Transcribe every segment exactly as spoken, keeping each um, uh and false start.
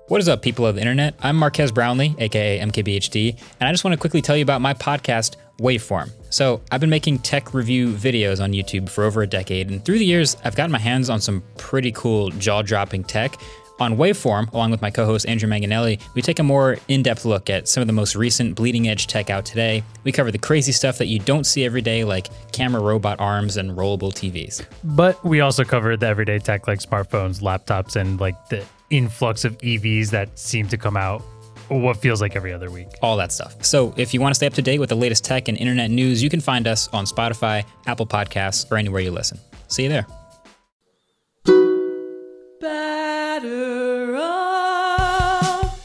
What is up, people of the internet? I'm Marquez Brownlee, aka M K B H D, and I just want to quickly tell you about my podcast, Waveform. So I've been making tech review videos on YouTube for over a decade, and through the years, I've gotten my hands on some pretty cool jaw-dropping tech. On Waveform, along with my co-host Andrew Manganelli, we take a more in-depth look at some of the most recent bleeding-edge tech out today. We cover the crazy stuff that you don't see every day, like camera robot arms and rollable T Vs. But we also cover the everyday tech like smartphones, laptops, and like the influx of E Vs that seem to come out what feels like every other week. All that stuff. So if you want to stay up to date with the latest tech and internet news, you can find us on Spotify, Apple Podcasts, or anywhere you listen. See you there. Batter up.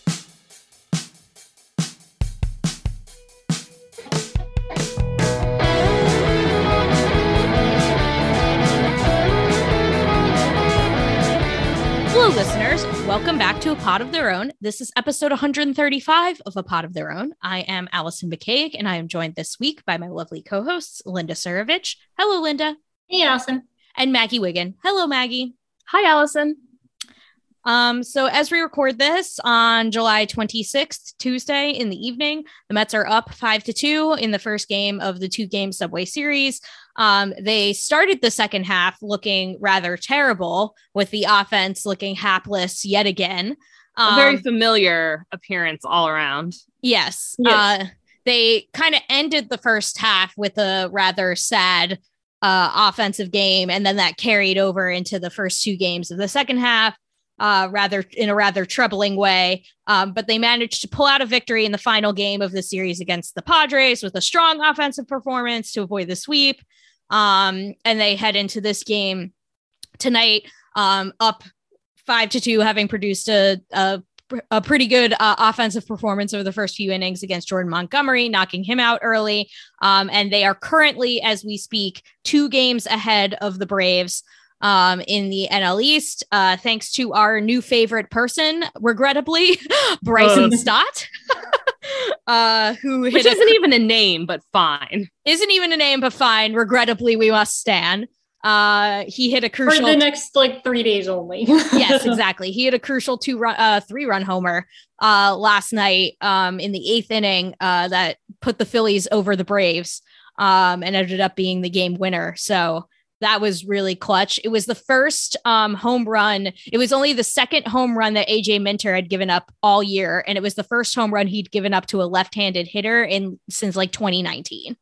Hello, listeners. Welcome back to A Pod of Their Own. This is episode one hundred thirty-five of A Pod of Their Own. I am Allison McCaig, and I am joined this week by my lovely co-hosts, Linda Surovich. Hello, Linda. Hey, Allison. And Maggie Wiggin. Hello, Maggie. Hi, Allison. Um, so as we record this on July twenty-sixth, Tuesday in the evening, the Mets are up five to two in the first game of the two game Subway Series. Um, they started the second half looking rather terrible, with the offense looking hapless yet again. Um, A very familiar appearance all around. Yes. Yes. Uh, they kind of ended the first half with a rather sad uh, offensive game, and then that carried over into the first two games of the second half. Uh, rather in a rather troubling way. Um, but they managed to pull out a victory in the final game of the series against the Padres with a strong offensive performance to avoid the sweep. Um, and they head into this game tonight um, up five to two, having produced a, a, a pretty good uh, offensive performance over the first few innings against Jordan Montgomery, knocking him out early. Um, and they are currently, as we speak, two games ahead of the Braves um in the N L East, uh thanks to our new favorite person, regrettably, Bryson Uh. Stott. uh who Which hit a- isn't even a name, but fine. isn't even a name, but fine. Regrettably, we must stand. Uh he hit a For crucial the next like three days only. yes, exactly. He hit a crucial two run uh three run homer uh last night um in the eighth inning uh that put the Phillies over the Braves um and ended up being the game winner. So that was really clutch. It was the first um, home run. It was only the second home run that A J Minter had given up all year. And it was the first home run he'd given up to a left-handed hitter in since like twenty nineteen.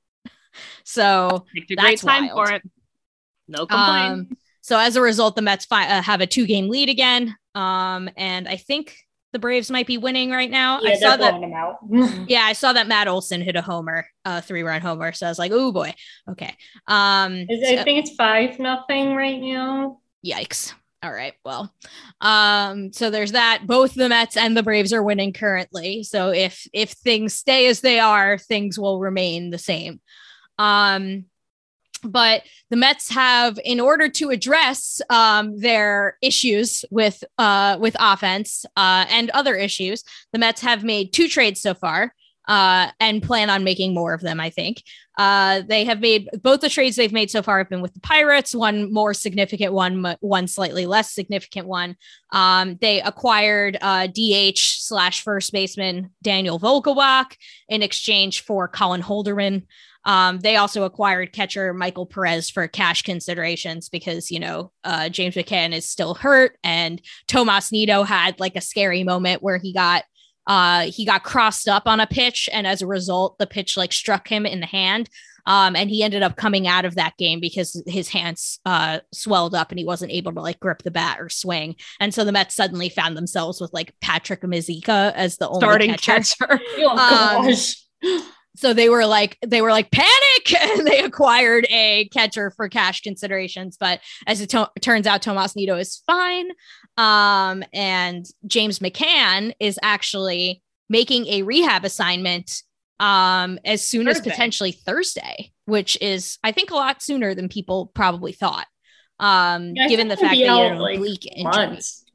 So Picked a that's great time wild. for it. No complaint. Um, so as a result, the Mets fi- uh, have a two-game lead again. Um, and I think the Braves might be winning right now. Yeah, I saw they're that. blowing them out. Yeah, I saw that Matt Olson hit a homer, a three-run homer. So I was like, oh boy, okay. Um, Is- so- I think it's five nothing right now. Yikes. All right. Well, um, so there's that. Both the Mets and the Braves are winning currently. So if if things stay as they are, things will remain the same. Um, but the Mets have, in order to address um, their issues with uh, with offense uh, and other issues, the Mets have made two trades so far uh, and plan on making more of them, I think. Uh, they have made both the trades they've made so far have been with the Pirates, one more significant one, one slightly less significant one. Um, they acquired uh, D H slash first baseman Daniel Vogelbach in exchange for Colin Holderman. Um, they also acquired catcher Michael Perez for cash considerations because, you know, uh, James McCann is still hurt, and Tomas Nido had like a scary moment where he got uh, he got crossed up on a pitch, and as a result, the pitch like struck him in the hand. Um, and he ended up coming out of that game because his hands uh, swelled up and he wasn't able to like grip the bat or swing. And so the Mets suddenly found themselves with like Patrick Mizika as the only Starting catcher. catcher. Oh gosh. So they were like, they were like panic, and they acquired a catcher for cash considerations. But as it to- turns out, Tomas Nido is fine. Um, and James McCann is actually making a rehab assignment um, as soon Thursday. as potentially Thursday, which is, I think, a lot sooner than people probably thought. Um, Yeah, I given the think fact he'll that be he had out, an like, oblique injury. Months.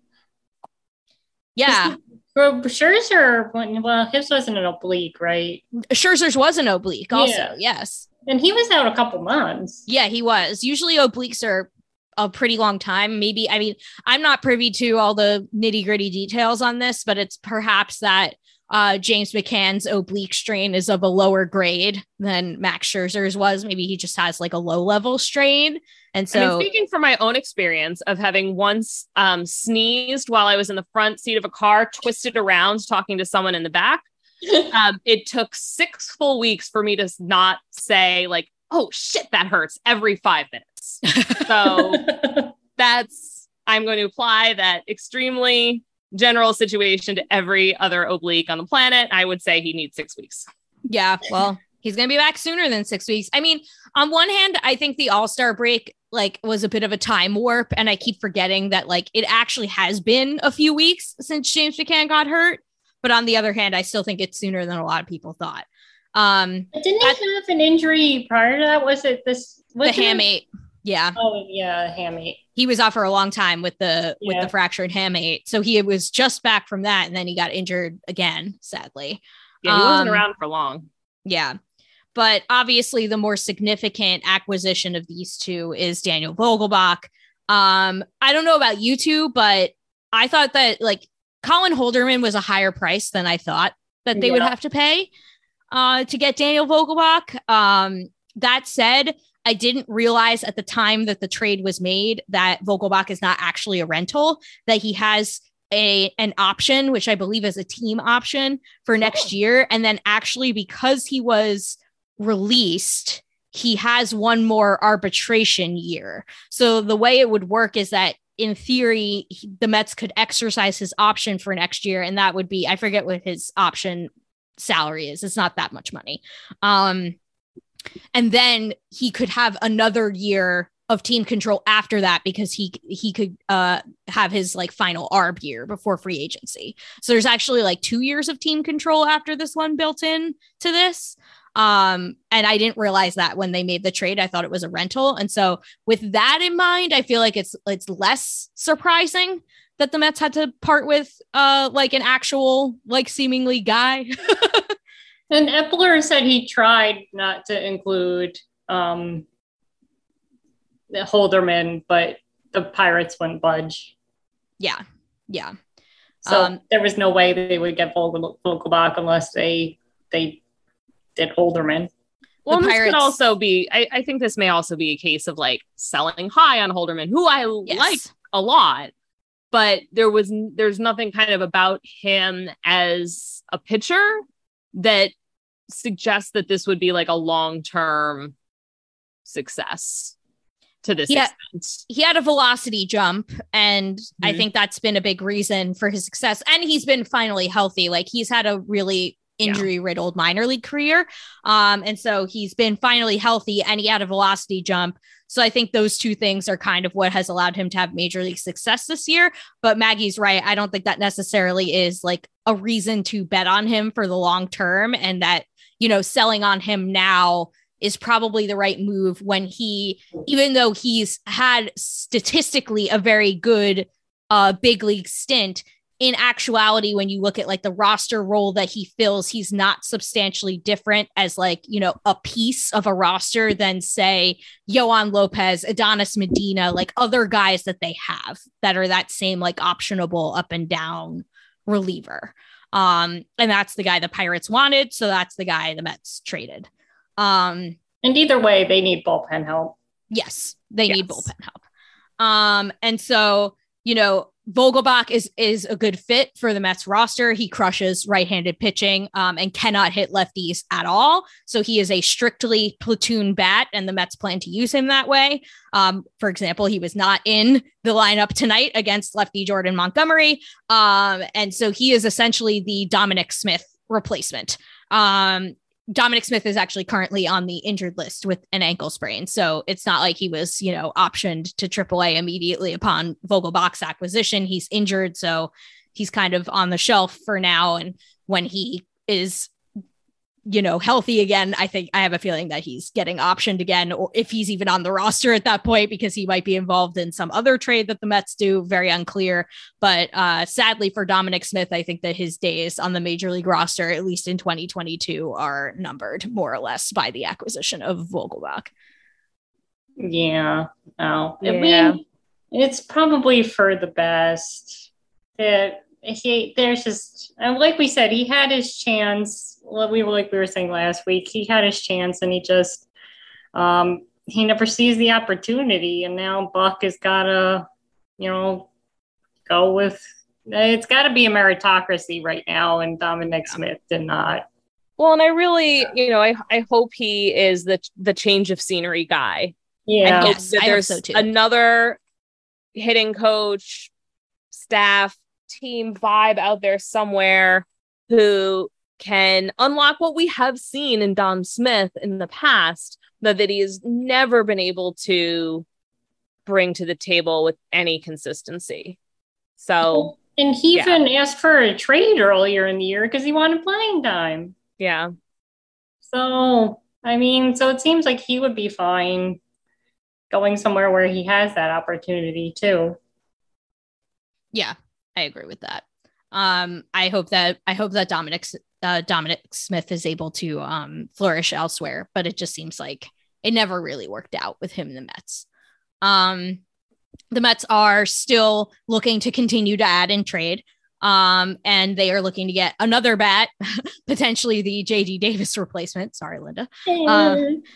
Yeah. Well, Scherzer, well, his wasn't an oblique, right? Scherzer's was an oblique also. Yeah. Yes. And he was out a couple months. Yeah, he was. Usually obliques are a pretty long time. Maybe, I mean, I'm not privy to all the nitty gritty details on this, but it's perhaps that uh, James McCann's oblique strain is of a lower grade than Max Scherzer's was. Maybe he just has like a low level strain. And so, I mean, speaking from my own experience of having once um, sneezed while I was in the front seat of a car, twisted around talking to someone in the back, um, it took six full weeks for me to not say like, oh shit, that hurts every five minutes. So that's, I'm going to apply that extremely general situation to every other oblique on the planet. I would say he needs six weeks. Yeah, well, he's going to be back sooner than six weeks. I mean, on one hand, I think the All-Star break like was a bit of a time warp. And I keep forgetting that like it actually has been a few weeks since James McCann got hurt. But on the other hand, I still think it's sooner than a lot of people thought. Um, But didn't he have an injury prior to that? Was it this? the Was it- hamate. Yeah. Oh yeah, hamate. He was off for a long time with the with Yeah. the fractured hamate. So he was just back from that. And then he got injured again, sadly. Yeah, he wasn't Um, around for long. Yeah. But obviously the more significant acquisition of these two is Daniel Vogelbach. Um, I don't know about you two, but I thought that like Colin Holderman was a higher price than I thought that they would Yeah. have to pay uh, to get Daniel Vogelbach. Um, that said, I didn't realize at the time that the trade was made that Vogelbach is not actually a rental, that he has a an option, which I believe is a team option for next year. And then actually because he was released, he has one more arbitration year. So the way it would work is that in theory, he- the Mets could exercise his option for next year. And that would be, I forget what his option salary is. It's not that much money. Um, and then he could have another year of team control after that because he he could uh, have his like final arb year before free agency. So there's actually like two years of team control after this one built in to this. Um, and I didn't realize that when they made the trade. I thought it was a rental. And so with that in mind, I feel like it's it's less surprising that the Mets had to part with uh, like an actual like seemingly guy. And Epler said he tried not to include um, the Holderman, but the Pirates wouldn't budge. Yeah. Yeah. So Um, there was no way they would get Vogel, Vogelbach unless they they did Holderman. Well, the and this Pirates- could also be, I, I think this may also be a case of like selling high on Holderman, who I Yes. like a lot, but there was, there's nothing kind of about him as a pitcher that suggests that this would be like a long-term success to this Yeah. extent. He had a velocity jump, and I Mhm. think that's been a big reason for his success. And he's been finally healthy. Like he's had a really Yeah. injury riddled minor league career. Um, and so he's been finally healthy and he had a velocity jump. So I think those two things are kind of what has allowed him to have major league success this year. But Maggie's right. I don't think that necessarily is like a reason to bet on him for the long term, and that, you know, selling on him now is probably the right move when he, even though he's had statistically a very good uh, big league stint, in actuality, when you look at like the roster role that he fills, he's not substantially different as like, you know, a piece of a roster than say Yohan Lopez, Adonis Medina, like other guys that they have that are that same like optionable up and down reliever. Um, and that's the guy the Pirates wanted. So that's the guy the Mets traded. Um, And either way, they need bullpen help. yes, they Yes. need bullpen help. Um, and so, you know, Vogelbach is is a good fit for the Mets roster. He crushes right-handed pitching um, and cannot hit lefties at all. So he is a strictly platoon bat, and the Mets plan to use him that way. Um, for example, he was not in the lineup tonight against lefty Jordan Montgomery. Um, and so he is essentially the Dominic Smith replacement. Um, Dominic Smith is actually currently on the injured list with an ankle sprain. So it's not like he was, you know, optioned to triple A immediately upon Vogelbach's acquisition. He's injured. So he's kind of on the shelf for now. And when he is, you know, healthy again, I think I have a feeling that he's getting optioned again, or if he's even on the roster at that point, because he might be involved in some other trade that the Mets do. Very unclear. But uh, sadly for Dominic Smith, I think that his days on the major league roster, at least in twenty twenty-two, are numbered more or less by the acquisition of Vogelbach. Yeah. No. I Yeah. mean, It's probably for the best. That he, there's just, and like we said, he had his chance. Well, we were like we were saying last week, he had his chance, and he just, um, he never sees the opportunity. And now Buck has got to, you know, go with. It's got to be a meritocracy right now, and Dominic yeah. Smith did not. Well, and I really, yeah. you know, I I hope he is the the change of scenery guy. Yeah, I hope yes, that I there's hope so too. another hitting coach, staff, team vibe out there somewhere who can unlock what we have seen in Dom Smith in the past, but that he has never been able to bring to the table with any consistency. So, and he yeah. even asked for a trade earlier in the year because he wanted playing time. Yeah. So, I mean, so it seems like he would be fine going somewhere where he has that opportunity too. Yeah, I agree with that. Um, I hope that I hope that Dominic uh, Dominic Smith is able to um, flourish elsewhere, but it just seems like it never really worked out with him in the Mets. Um, the Mets are still looking to continue to add and trade, um, and they are looking to get another bat, potentially the J D Davis replacement. Sorry, Linda. Uh,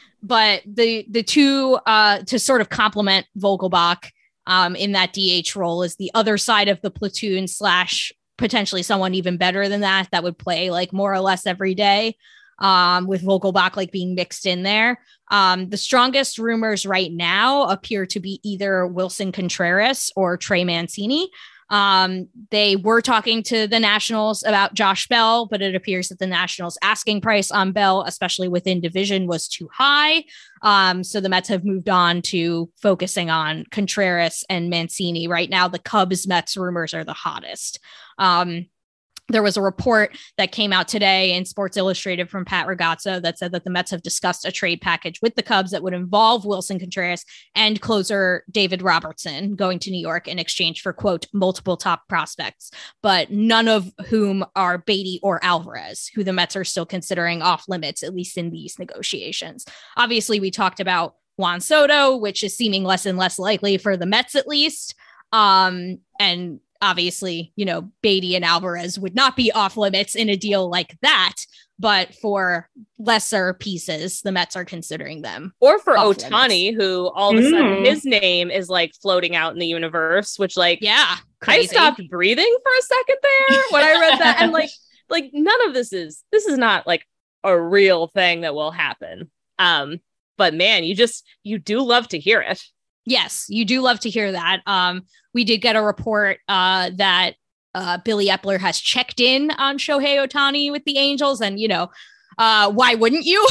but the the two uh, to sort of complement Vogelbach um, in that D H role is the other side of the platoon slash potentially someone even better than that that would play like more or less every day, um, with Vogelbach like being mixed in there. Um, the strongest rumors right now appear to be either Wilson Contreras or Trey Mancini. Um, they were talking to the Nationals about Josh Bell, but it appears that the Nationals asking price on Bell, especially within division, was too high. Um, so the Mets have moved on to focusing on Contreras and Mancini. Right now, the Cubs Mets rumors are the hottest. Um, There was a report that came out today in Sports Illustrated from Pat Ragazzo that said that the Mets have discussed a trade package with the Cubs that would involve Wilson Contreras and closer David Robertson going to New York in exchange for, quote, multiple top prospects, but none of whom are Beatty or Alvarez, who the Mets are still considering off limits, at least in these negotiations. Obviously, we talked about Juan Soto, which is seeming less and less likely for the Mets, at least. Um, and Obviously, you know, Beatty and Alvarez would not be off limits in a deal like that, but for lesser pieces, the Mets are considering them. Or for Ohtani, who all of a sudden Mm. his name is like floating out in the universe, which like, Yeah, I crazy. stopped breathing for a second there when I read that. And like, like none of this is, this is not like a real thing that will happen. Um, but man, you just, you do love to hear it. Yes, you do love to hear that. Um, we did get a report uh, that uh, Billy Epler has checked in on Shohei Ohtani with the Angels, and you know, uh, why wouldn't you?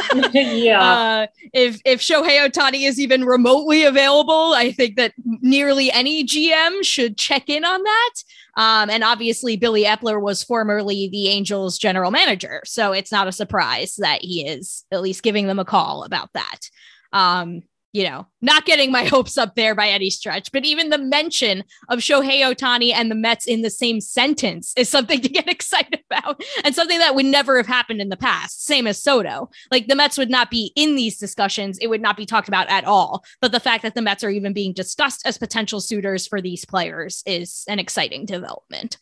Yeah. Uh, if if Shohei Ohtani is even remotely available, I think that nearly any G M should check in on that. Um, and obviously, Billy Epler was formerly the Angels general manager, so it's not a surprise that he is at least giving them a call about that. Um, You know, not getting my hopes up there by any stretch, but even the mention of Shohei Ohtani and the Mets in the same sentence is something to get excited about, and something that would never have happened in the past. Same as Soto. Like the Mets would not be in these discussions. It would not be talked about at all. But the fact that the Mets are even being discussed as potential suitors for these players is an exciting development.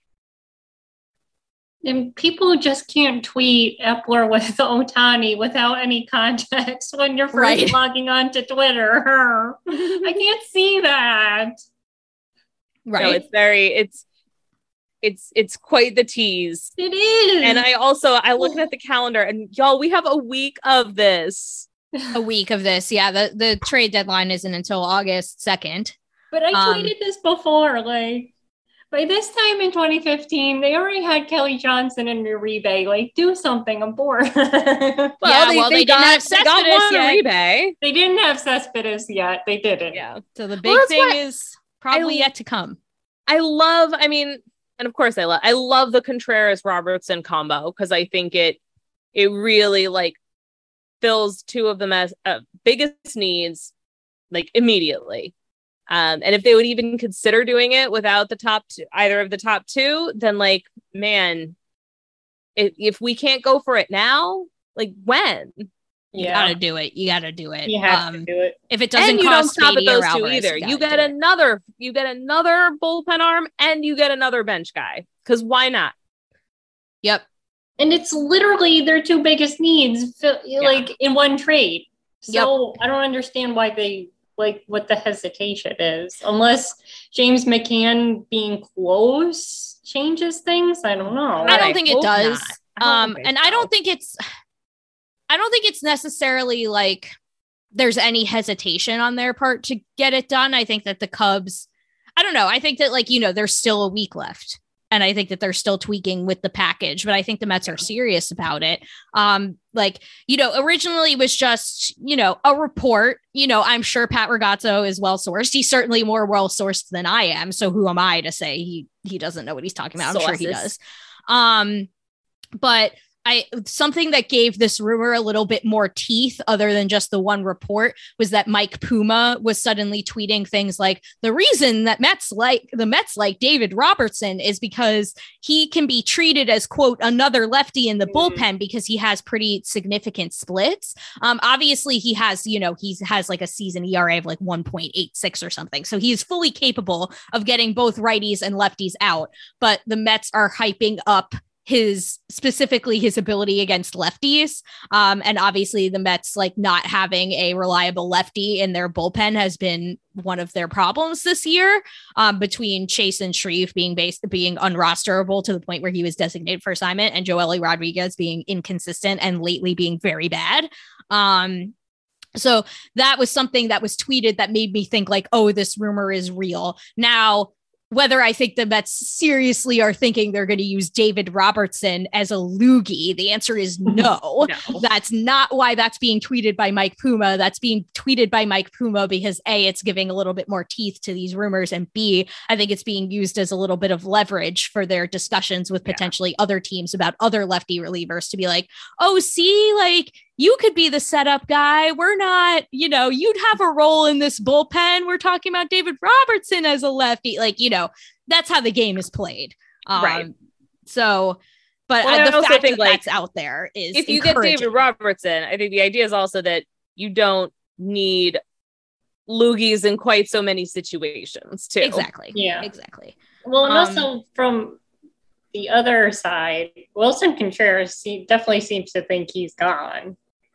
And people just can't tweet Epler with Ohtani without any context when you're first Right. logging on to Twitter. I can't see that. Right. No, it's very, it's, it's, it's quite the tease. It is. And I also, I looked at the calendar and y'all, we have a week of this. A week of this. Yeah. The, the trade deadline isn't until August second. But I Um, tweeted this before, like, by this time in twenty fifteen, they already had Kelly Johnson and Uribe. Like, do something. I'm bored. Well, Yeah, they, well, they, they didn't got, have they got Cespedes one yet. Uribe. They didn't have Cespedes yet. They didn't. Yeah. So the big Well, that's thing why- is probably I- yet to come. I love, I mean, and of course I love, I love the Contreras Robertson combo because I think it, it really like fills two of the mes- uh, biggest needs like immediately. Um, and if they would even consider doing it without the top two, either of the top two, then like, man, if, if we can't go for it now, like when? You Yeah. gotta do it. You gotta do it. You have Um, to do it. If it doesn't And you don't cost stop at Beatty or those two Alvarez, either. you You gotta get do it. another, you get another bullpen arm, and you get another bench guy. Because why not? Yep. And it's literally their two biggest needs, fi- like in one trade. So I don't understand why they like what the hesitation is, unless James McCann being close changes things. I don't know. I I don't think it hope does. not. I don't Um, think and I so. don't think it's I don't think it's necessarily like there's any hesitation on their part to get it done. I think that the Cubs, I don't know. I think that like, you know, there's still a week left. And I think that they're still tweaking with the package, but I think the Mets are serious about it. Um, like, you know, originally it was just, you know, a report. You know, I'm sure Pat Ragazzo is well sourced. He's certainly more well sourced than I am. So who am I to say he he doesn't know what he's talking about? I'm sure he Sources. does. Um, but I something that gave this rumor a little bit more teeth, other than just the one report, was that Mike Puma was suddenly tweeting things like, the reason that Mets like the Mets like David Robertson is because he can be treated as, quote, another lefty in the bullpen because he has pretty significant splits. Um, obviously he has, you know, he has like a season E R A of like one point eight six or something. So he is fully capable of getting both righties and lefties out, but the Mets are hyping up his specifically his ability against lefties. Um, and obviously the Mets like not having a reliable lefty in their bullpen has been one of their problems this year, um, between Chase and Shreve being based, being unrosterable to the point where he was designated for assignment, and Joely Rodriguez being inconsistent and lately being very bad. Um, so that was something that was tweeted that made me think like, oh, this rumor is real. Now, whether I think the Mets seriously are thinking they're going to use David Robertson as a loogie, the answer is no. No. That's not why that's being tweeted by Mike Puma. That's being tweeted by Mike Puma because A, it's giving a little bit more teeth to these rumors, and B, I think it's being used as a little bit of leverage for their discussions with potentially yeah. other teams about other lefty relievers to be like, oh, see, like, you could be the setup guy. We're not, you know, you'd have a role in this bullpen. We're talking about David Robertson as a lefty. Like, you know, that's how the game is played. Um, Right. So, but Well, uh, I the also fact think, that like, that's out there is If you get encouraging. David Robertson, I think the idea is also that you don't need loogies in quite so many situations, too. Exactly. Yeah. Exactly. Well, and Um, also from the other side, Wilson Contreras se- definitely seems to think he's gone.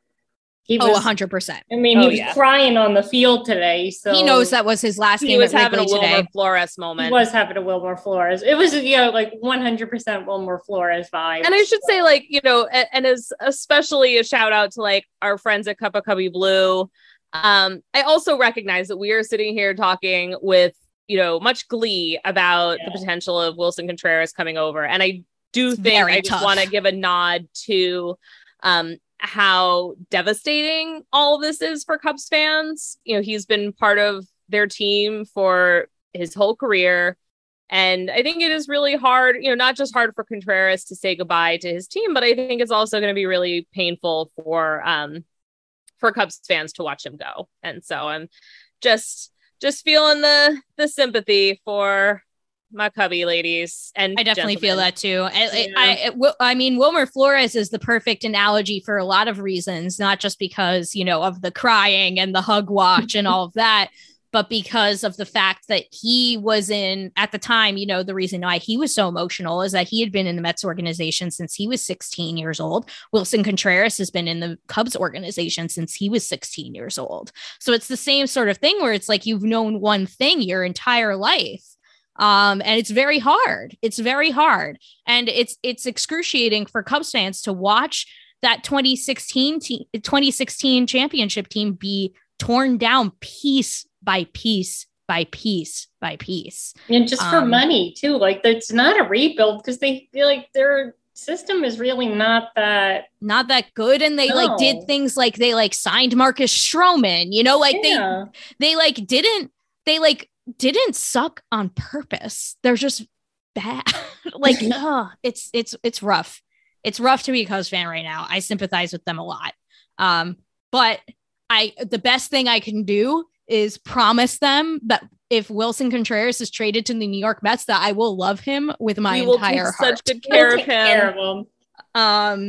He Oh, was, one hundred percent. I mean, Oh, he was yeah. crying on the field today. So He knows that was his last He game was at having a Wrigley Wilmer today. Flores he moment. was having a Wilmer Flores. It was, you know, like one hundred percent Wilmer Flores vibe. And I should say, like, you know, and, and as especially a shout out to like our friends at Cup of Cubby Blue. Um, I also recognize that we are sitting here talking with, you know, much glee about Yeah. the potential of Wilson Contreras coming over. And I do It's think very I just tough. want to give a nod to um how devastating all of this is for Cubs fans. You know, he's been part of their team for his whole career. And I think it is really hard, you know, not just hard for Contreras to say goodbye to his team, but I think it's also going to be really painful for um for Cubs fans to watch him go. And so I'm just just feeling the the sympathy for my Cubby ladies. And I definitely feel gentlemen. that too. I, Yeah. I, I, Wil- I mean, Wilmer Flores is the perfect analogy for a lot of reasons, not just because, you know, of the crying and the hug watch and all of that, but because of the fact that he was in, at the time, you know, the reason why he was so emotional is that he had been in the Mets organization since he was sixteen years old. Wilson Contreras has been in the Cubs organization since he was sixteen years old. So it's the same sort of thing where it's like you've known one thing your entire life. Um, and it's very hard. It's very hard. And it's it's excruciating for Cubs fans to watch that twenty sixteen te- twenty sixteen championship team be torn down piece by piece by piece by piece. And just for Um, money too. Like it's not a rebuild because they feel like their system is really not that. Not that good. And they like No. did things like they like signed Marcus Stroman, you know, like Yeah. they they like didn't they like didn't suck on purpose. They're just bad. Like, ugh, it's it's it's rough. It's rough to be a Cubs fan right now. I sympathize with them a lot. Um, but I the best thing I can do is promise them that if Wilson Contreras is traded to the New York Mets, that I will love him with my we will entire take heart. such good care We'll of take care him. of them. Um,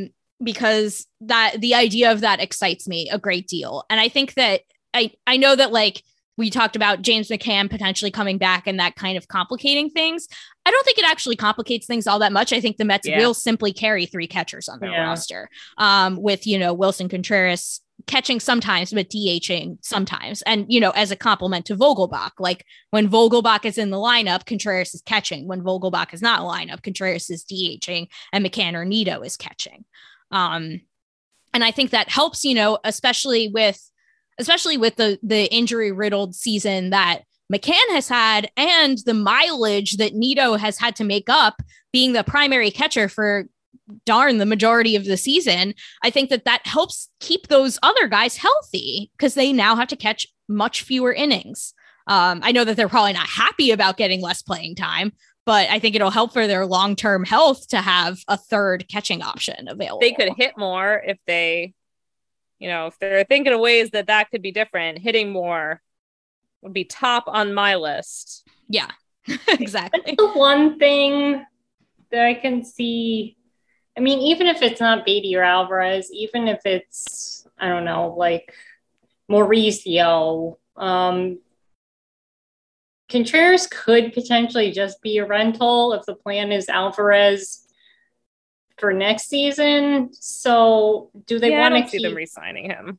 because that the idea of that excites me a great deal. And I think that I, I know that like we talked about James McCann potentially coming back and that kind of complicating things. I don't think it actually complicates things all that much. I think the Mets yeah. will simply carry three catchers on their yeah. roster um, with, you know, Wilson Contreras catching sometimes, but DHing sometimes. And, you know, as a compliment to Vogelbach, like when Vogelbach is in the lineup, Contreras is catching. When Vogelbach is not in the lineup, Contreras is DHing and McCann or Nido is catching. Um, and I think that helps, you know, especially with, especially with the, the injury riddled season that McCann has had and the mileage that Nido has had to make up being the primary catcher for darn the majority of the season. I think that that helps keep those other guys healthy because they now have to catch much fewer innings. Um, I know that they're probably not happy about getting less playing time, but I think it'll help for their long-term health to have a third catching option available. They could hit more if they, you know, if they're thinking of ways that that could be different. Hitting more would be top on my list. Yeah, exactly. That's the one thing that I can see. I mean, even if it's not Beatty or Alvarez, even if it's, I don't know, like Mauricio, um, Contreras could potentially just be a rental if the plan is Alvarez for next season. So do they yeah, want to see keep them re-signing him?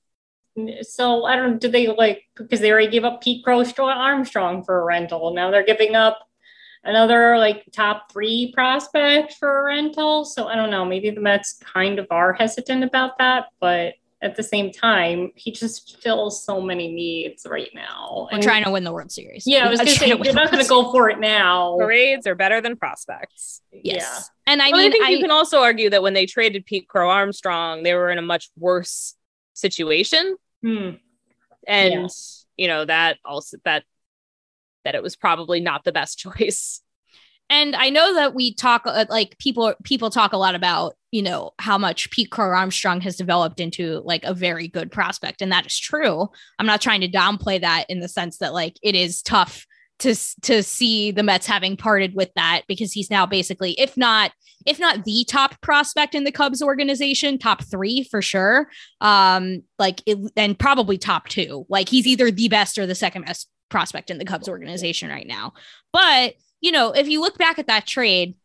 So I don't, do they like, because they already gave up Pete Crow Armstrong for a rental. Now they're giving up another like top three prospect for a rental. So I don't know, maybe the Mets kind of are hesitant about that, but at the same time, he just fills so many needs right now. We're and, trying to win the World Series. Yeah, I was going to say, you're not going to go for it now. Parades are better than prospects. Yes. Yeah. And I well, mean, I think I, you can also argue that when they traded Pete Crow Armstrong, they were in a much worse situation. Hmm. And, yeah. you know, that also, that, that it was probably not the best choice. And I know that we talk uh, like people, people talk a lot about, you know, how much Pete Crow Armstrong has developed into like a very good prospect. And that is true. I'm not trying to downplay that in the sense that like it is tough to, to see the Mets having parted with that because he's now basically, if not, if not the top prospect in the Cubs organization, top three for sure. Um, like it, and probably top two, like he's either the best or the second best prospect in the Cubs organization right now. But you know, if you look back at that trade,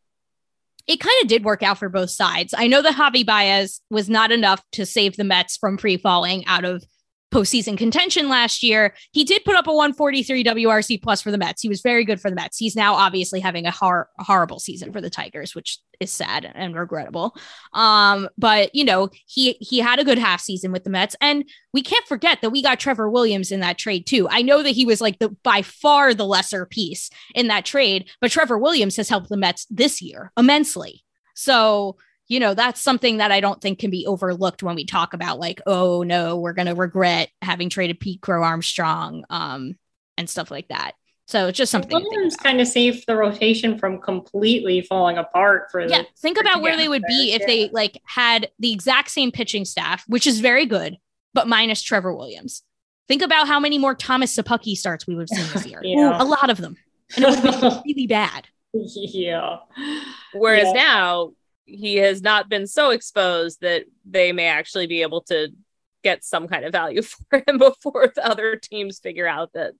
it kind of did work out for both sides. I know that Javi Baez was not enough to save the Mets from free falling out of postseason contention last year. He did put up a one forty-three W R C plus for the Mets. He was very good for the Mets. He's now obviously having a, hor- a horrible season for the Tigers, which is sad and regrettable. Um, but you know, he, he had a good half season with the Mets, and we can't forget that we got Trevor Williams in that trade too. I know that he was like the, by far the lesser piece in that trade, but Trevor Williams has helped the Mets this year immensely. So, you know, that's something that I don't think can be overlooked when we talk about like, oh no, we're going to regret having traded Pete Crow Armstrong um, and stuff like that. So it's just something. Williams kind of saved the rotation from completely falling apart for yeah. the, think about where they would be if yeah. they like had the exact same pitching staff, which is very good, but minus Trevor Williams. Think about how many more Thomas Sapucki starts we would have seen this year. yeah. Ooh, a lot of them. And it would have been really bad. Yeah. Whereas yeah. now, he has not been so exposed that they may actually be able to get some kind of value for him before the other teams figure out that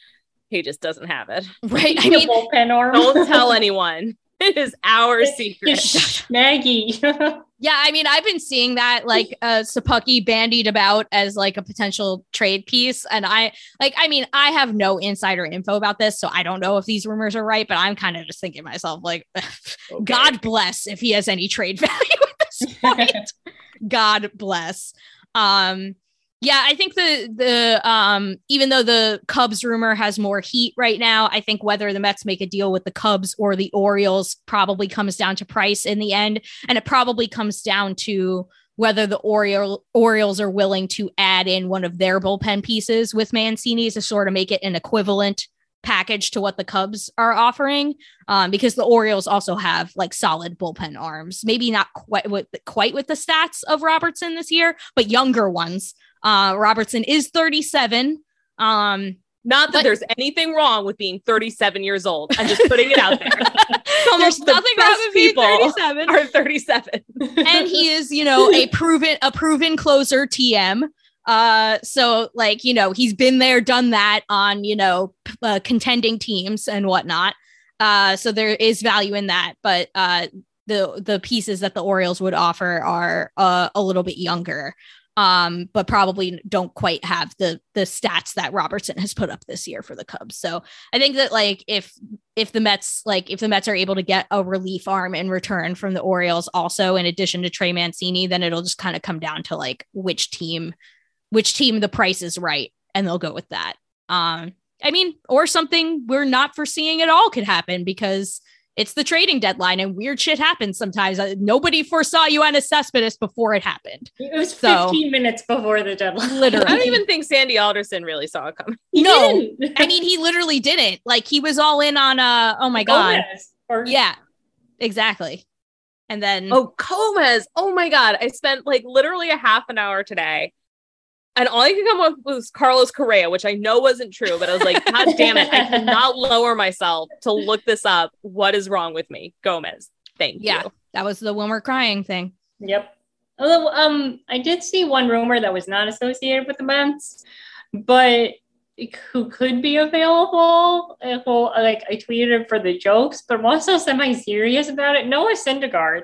he just doesn't have it. Right. I mean, bullpen arm. Don't tell anyone. It is our secret. Maggie. Yeah. I mean, I've been seeing that like uh Sapucki bandied about as like a potential trade piece. And I like, I mean, I have no insider info about this, so I don't know if these rumors are right, but I'm kind of just thinking to myself, like, okay. God bless if he has any trade value at this point. God bless. Um, Yeah, I think the the um even though the Cubs rumor has more heat right now, I think whether the Mets make a deal with the Cubs or the Orioles probably comes down to price in the end, and it probably comes down to whether the Oriole, Orioles are willing to add in one of their bullpen pieces with Mancini to sort of make it an equivalent package to what the Cubs are offering, um, because the Orioles also have like solid bullpen arms, maybe not quite with quite with the stats of Robertson this year, but younger ones. Uh, Robertson is thirty-seven. Um, Not that But- there's anything wrong with being thirty-seven years old. I'm just putting it out there. There's the nothing wrong best with being people thirty-seven. Are thirty-seven. And he is, you know, a proven a proven closer T M. Uh, so like, you know, he's been there, done that on, you know, p- uh, contending teams and whatnot. Uh, so there is value in that, but uh, the the pieces that the Orioles would offer are uh, a little bit younger, um, but probably don't quite have the the stats that Robertson has put up this year for the Cubs. So I think that like if if the Mets like if the Mets are able to get a relief arm in return from the Orioles, also in addition to Trey Mancini, then it'll just kind of come down to like which team which team the price is right, and they'll go with that. Um, I mean, or something we're not foreseeing at all could happen because it's the trading deadline and weird shit happens sometimes. Uh, nobody foresaw Yoenis Cespedes before it happened. It was So- fifteen minutes before the deadline. Literally. I don't even think Sandy Alderson really saw it coming. He No, didn't. I mean, he literally didn't. Like, he was all in on, uh, oh my God. Gomez, or- Yeah, exactly. And then, Oh, Gomez. Oh my God. I spent like literally a half an hour today. And all I could come up with was Carlos Correa, which I know wasn't true, but I was like, God damn it. I cannot lower myself to look this up. What is wrong with me? Gomez. Thank yeah, you. that was the when we're crying thing. Yep. Although, um, I did see one rumor that was not associated with the Mets, but who could be available. Uh, Well, like I tweeted it for the jokes, but I'm also semi-serious about it. Noah Syndergaard.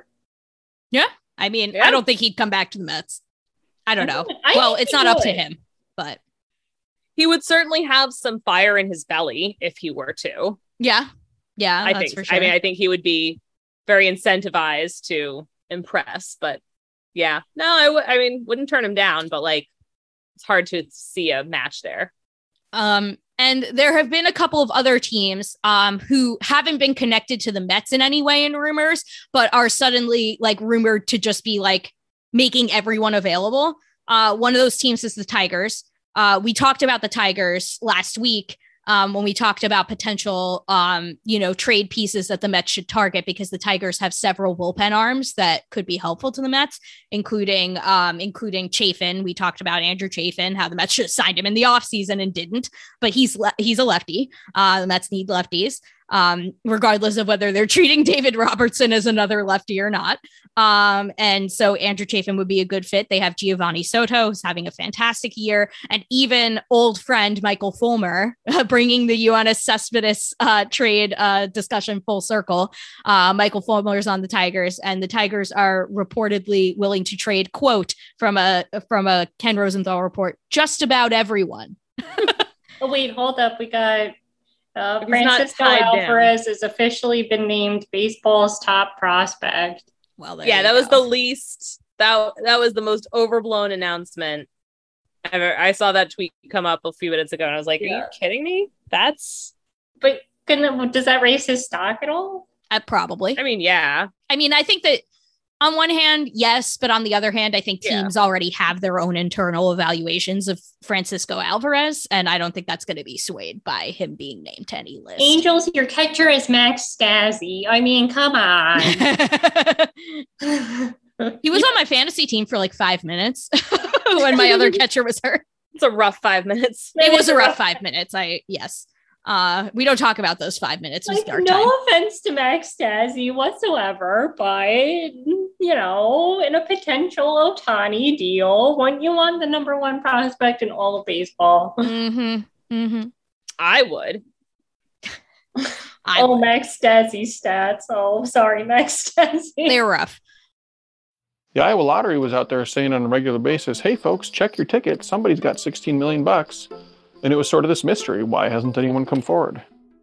I mean, Yeah. I don't think he'd come back to the Mets. I don't know. I Well, think it's he not up to would. him, but He would certainly have some fire in his belly if he were to. yeah, yeah, I that's think. for sure. I mean, I think he would be very incentivized to impress. But yeah, no, I would. I mean, wouldn't turn him down. But like, it's hard to see a match there. Um, and there have been a couple of other teams um, who haven't been connected to the Mets in any way in rumors, but are suddenly like rumored to just be like making everyone available. Uh, one of those teams is the Tigers. Uh, we talked about the Tigers last week um, when we talked about potential, um, you know, trade pieces that the Mets should target because the Tigers have several bullpen arms that could be helpful to the Mets, including um, including Chafin. We talked about Andrew Chafin, how the Mets should have signed him in the offseason and didn't, but he's le- he's a lefty. Uh, the Mets need lefties, um, regardless of whether they're treating David Robertson as another lefty or not. Um, and so Andrew Chafin would be a good fit. They have Giovanni Soto, who's having a fantastic year, and even old friend Michael Fulmer, bringing the Yoenis Cespedes uh, trade uh, discussion full circle. Uh, Michael Fulmer is on the Tigers, and the Tigers are reportedly willing to trade, quote, from a from a Ken Rosenthal report, just about everyone. Oh wait, hold up. We got uh, He's not Francisco tied down. Alvarez has officially been named baseball's top prospect. Well, there Yeah, you that was go. the least. That that was the most overblown announcement ever. I saw that tweet come up a few minutes ago, and I was like, "Are Yeah. you kidding me? That's." But can, does that raise his stock at all? Uh, probably. I mean, yeah. I mean, I think that on one hand, yes, but on the other hand, I think Yeah. teams already have their own internal evaluations of Francisco Alvarez, and I don't think that's going to be swayed by him being named to any list. Angels, your catcher is Max Stassi. I mean, come on. He was on my fantasy team for like five minutes when my other catcher was hurt. It's a rough five minutes. It was a rough five minutes. I yes. Uh, we don't talk about those five minutes. It was Like, dark no time. offense to Max Stassi whatsoever, but you know, in a potential Ohtani deal, wouldn't you want the number one prospect in all of baseball? Mm-hmm. Mm-hmm. I would. I oh, would. Max Stassi stats. Oh, sorry, Max Stassi. They're rough. The Iowa Lottery was out there saying on a regular basis, hey folks, check your ticket. Somebody's got sixteen million bucks. And it was sort of this mystery. Why hasn't anyone come forward?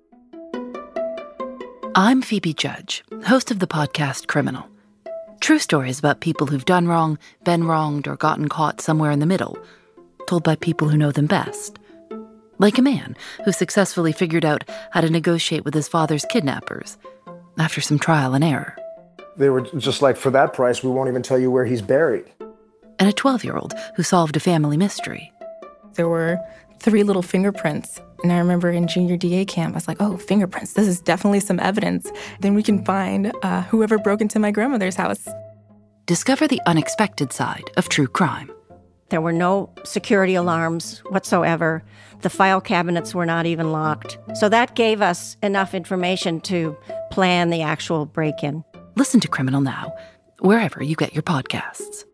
I'm Phoebe Judge, host of the podcast Criminal. True stories about people who've done wrong, been wronged, or gotten caught somewhere in the middle, told by people who know them best. Like a man who successfully figured out how to negotiate with his father's kidnappers after some trial and error. They were just like, for that price, we won't even tell you where he's buried. And a twelve-year-old who solved a family mystery. There were three little fingerprints. And I remember in junior D A camp, I was like, oh, fingerprints, this is definitely some evidence. Then we can find uh, whoever broke into my grandmother's house. Discover the unexpected side of true crime. There were no security alarms whatsoever. The file cabinets were not even locked. So that gave us enough information to plan the actual break-in. Listen to Criminal now, wherever you get your podcasts.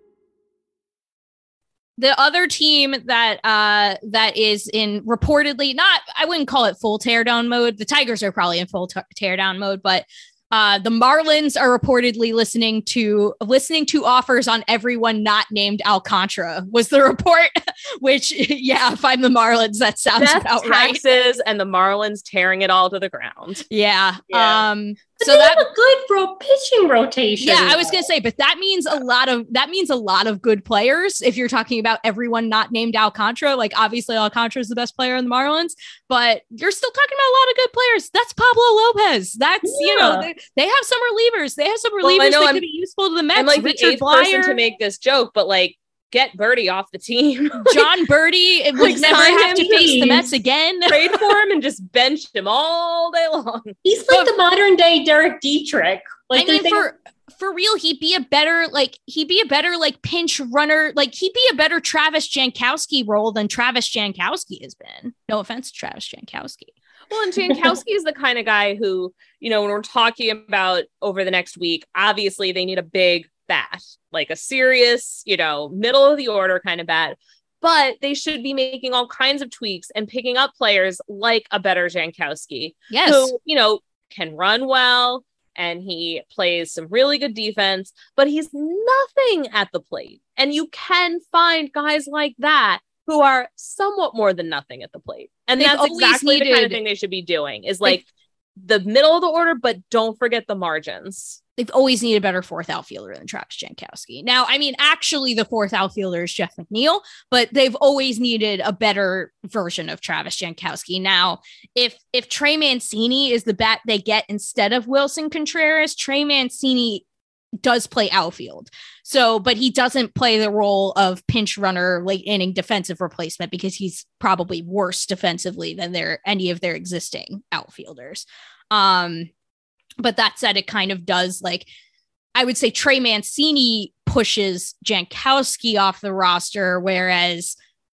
The other team that uh, that is in reportedly not, I wouldn't call it full teardown mode. The Tigers are probably in full t- teardown mode, but uh, the Marlins are reportedly listening to listening to offers on everyone not named Alcantara was the report. Which, yeah, if I'm the Marlins, that sounds Death, about right. taxes, and the Marlins tearing it all to the ground. Yeah. Yeah. Um. But So they that have a good ro- pitching rotation. Yeah, I was gonna say, but that means a lot of that means a lot of good players. If you're talking about everyone not named Alcantara, like obviously Alcantara is the best player in the Marlins, but you're still talking about a lot of good players. That's Pablo Lopez. That's Yeah. you know they, they have some relievers. They have some Well, I relievers know that I'm- could be useful to the Mets. I'm like Richard the eighth Blyer, person to make this joke, but like, get Birdie off the team. John Birdie it would Like, never sign have him, to face the please. Mets again. Trade for him and just bench him all day long. He's like the modern day Derek Dietrich. Like I mean, they- for for real, he'd be a better like he'd be a better like pinch runner. Like he'd be a better Travis Jankowski role than Travis Jankowski has been. No offense to Travis Jankowski. Well, and Jankowski is the kind of guy who, you know, when we're talking about over the next week, obviously they need a big bat, like a serious, you know, middle of the order kind of bat. But they should be making all kinds of tweaks and picking up players like a better Jankowski, Yes. who, you know, can run well and he plays some really good defense, but he's nothing at the plate. And you can find guys like that who are somewhat more than nothing at the plate. And They've that's always exactly the kind of needed- thing they should be doing is like the middle of the order, but don't forget the margins. They've always needed a better fourth outfielder than Travis Jankowski. Now, I mean, actually, the fourth outfielder is Jeff McNeil, but they've always needed a better version of Travis Jankowski. Now, if if Trey Mancini is the bat they get instead of Wilson Contreras, Trey Mancini does play outfield. So, but he doesn't play the role of pinch runner, late inning defensive replacement because he's probably worse defensively than their any of their existing outfielders. Um, But that said, it kind of does like, I would say Trey Mancini pushes Jankowski off the roster, whereas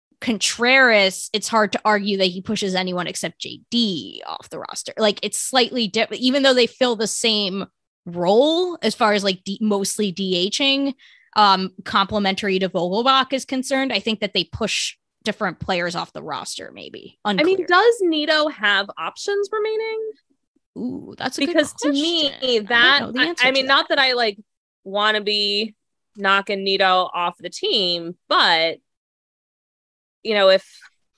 Contreras, it's hard to argue that he pushes anyone except J D off the roster. Like it's slightly different, even though they fill the same role as far as like D- mostly DHing, um, complementary to Vogelbach is concerned. I think that they push different players off the roster, maybe. Unclear. I mean, does Nito have options remaining? Ooh, that's a because good to me question. I don't that know the I, answer I to mean that. not that I like want to be knocking Nito off the team, but you know, if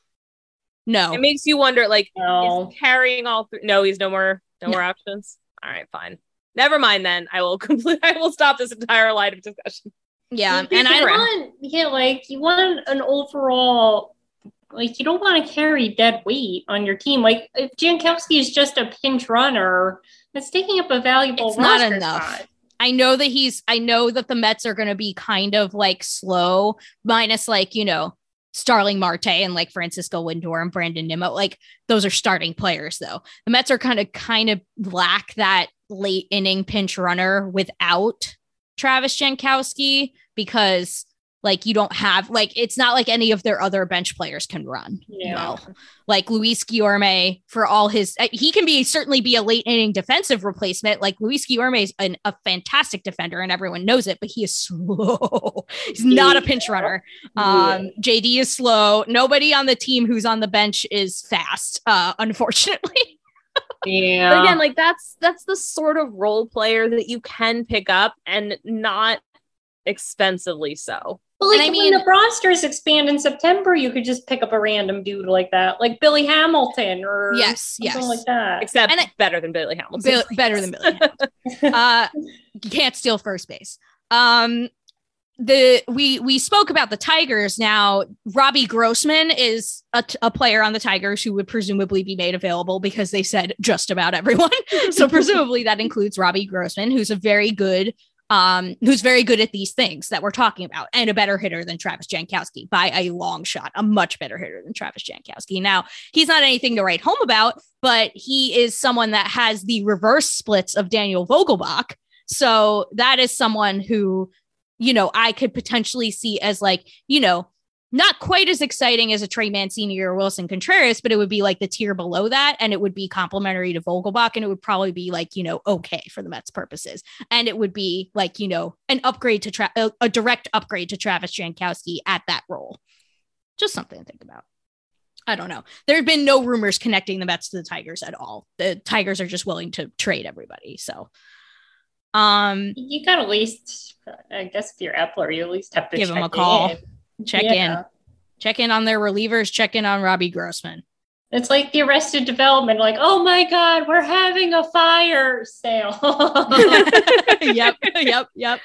no, it makes you wonder, like No. is carrying all three. No, he's no more no, No. more options. All right, fine, never mind then. I will complete I will stop this entire line of discussion. yeah, Because and I you don't. want, yeah, like you want an overall, like you don't want to carry dead weight on your team. Like if Jankowski is just a pinch runner, it's taking up a valuable It's not roster enough. spot. I know that he's, I know that the Mets are going to be kind of like slow, minus like, you know, Starling Marte and like Francisco Lindor and Brandon Nimmo. Like those are starting players though. The Mets are kind of, kind of lack that late inning pinch runner without Travis Jankowski because like you don't have, like, it's not like any of their other bench players can run. Yeah. Well, like Luis Guillorme for all his, uh, he can be certainly be a late inning defensive replacement. Like Luis Guillorme is an, a fantastic defender and everyone knows it, but he is slow. He's not a pinch runner. Um, J D is slow. Nobody on the team who's on the bench is fast, uh, unfortunately. Yeah. But again, like that's that's the sort of role player that you can pick up and not expensively so. Well, like And I when mean- the rosters expand in September, you could just pick up a random dude like that, like Billy Hamilton or Yes, something yes. like that. Except And it- better than Billy Hamilton. Bill- better than Billy Hamilton. Uh, you can't steal first base. Um, the we we spoke about the Tigers. Now Robbie Grossman is a, t- a player on the Tigers who would presumably be made available because they said just about everyone. So presumably that includes Robbie Grossman, who's a very good, um, who's very good at these things that we're talking about, and a better hitter than Travis Jankowski by a long shot, a much better hitter than Travis Jankowski. Now he's not anything to write home about, but he is someone that has the reverse splits of Daniel Vogelbach. So that is someone who, you know, I could potentially see as like, you know, not quite as exciting as a Trey Mancini or Wilson Contreras, but it would be like the tier below that. And it would be complimentary to Vogelbach. And it would probably be like, you know, okay for the Mets purposes. And it would be like, you know, an upgrade to tra- a, a direct upgrade to Travis Jankowski at that role. Just something to think about. I don't know. There have been no rumors connecting the Mets to the Tigers at all. The Tigers are just willing to trade everybody. So um, you got at least, I guess if you're Epler, you at least have to give check them a call. In. Check yeah. in. Check in on their relievers. Check in on Robbie Grossman. It's like the Arrested Development. Like, oh my God, we're having a fire sale. Yep. Yep. Yep.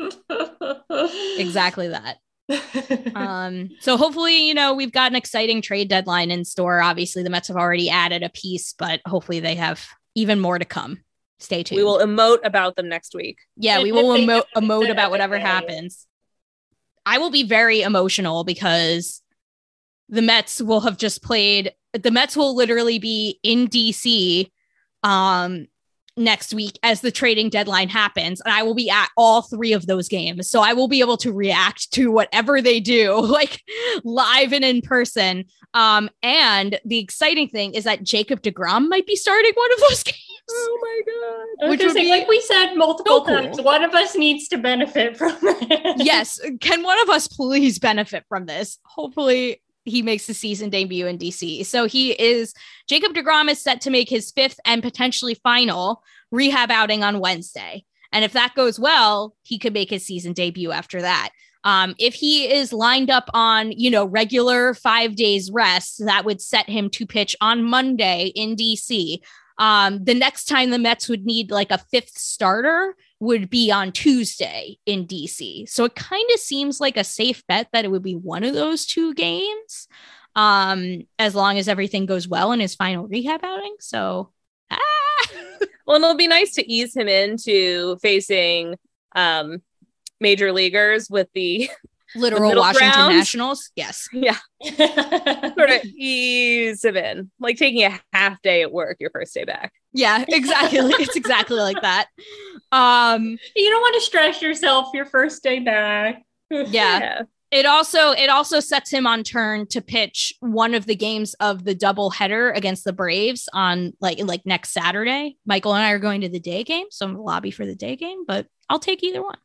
Exactly that. um, so hopefully, you know, we've got an exciting trade deadline in store. Obviously, the Mets have already added a piece, but hopefully they have even more to come. Stay tuned. We will emote about them next week. Yeah, we will emo- emote about whatever happens. I will be very emotional because the Mets will have just played. The Mets will literally be in D C um, next week as the trading deadline happens. And I will be at all three of those games. So I will be able to react to whatever they do, like live and in person. Um, and the exciting thing is that Jacob deGrom might be starting one of those games. Oh my God. Which would be be, like we said multiple so cool. times, one of us needs to benefit from it. Yes. Can one of us please benefit from this? Hopefully he makes the season debut in D C. So he is, Jacob deGrom is set to make his fifth and potentially final rehab outing on Wednesday. And if that goes well, he could make his season debut after that. Um, if he is lined up on, you know, regular five days rest, that would set him to pitch on Monday in D C. Um, the next time the Mets would need like a fifth starter would be on Tuesday in D C. So it kind of seems like a safe bet that it would be one of those two games, um, as long as everything goes well in his final rehab outing. So, ah. Well, it'll be nice to ease him into facing um, major leaguers with the literal the Washington grounds. Nationals. Yes. Yeah. Sort of ease him in, like taking a half day at work your first day back. Yeah, exactly. It's exactly like that. Um, you don't want to stress yourself your first day back. yeah. Yeah. It also it also sets him on turn to pitch one of the games of the double header against the Braves on like like next Saturday. Michael and I are going to the day game, so I'm in the lobby for the day game, but I'll take either one.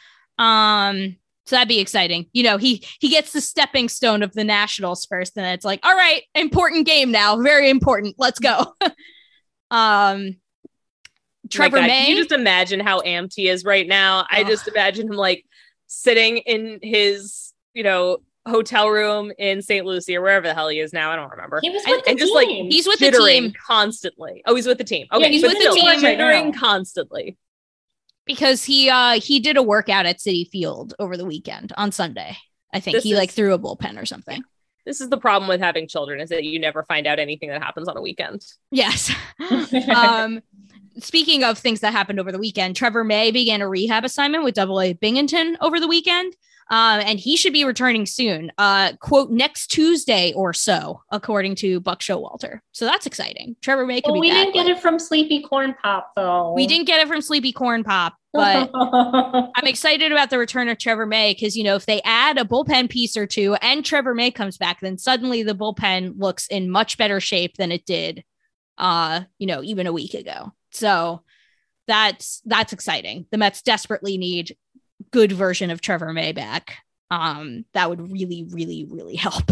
Um, so that'd be exciting. You know, he he gets the stepping stone of the Nationals first, and it's like, all right, important game now, very important. Let's go. um, Trevor My God, May. can you just imagine how amped he is right now? Oh. I just imagine him like sitting in his, you know, hotel room in Saint Lucie or wherever the hell he is now. I don't remember. He was with and, the and team. just like He's with the jittering team constantly. Oh, he's with the team. Okay, Yeah, he's but with the still, team right jittering now. constantly. because he uh he did a workout at Citi Field over the weekend on Sunday. I think This he is- like threw a bullpen or something. This is the problem with having children, is that you never find out anything that happens on a weekend. Yes. um, speaking of things that happened over the weekend, Trevor May began a rehab assignment with Double A Binghamton over the weekend. Um, and he should be returning soon, uh, quote, next Tuesday or so, according to Buck Showalter. So that's exciting. Trevor May could Well, be we back. didn't get it from Sleepy Corn Pop, though. We didn't get it from Sleepy Corn Pop, but I'm excited about the return of Trevor May because, you know, if they add a bullpen piece or two and Trevor May comes back, then suddenly the bullpen looks in much better shape than it did, uh, you know, even a week ago. So that's that's exciting. The Mets desperately need good version of Trevor May back. Um, that would really, really, really help.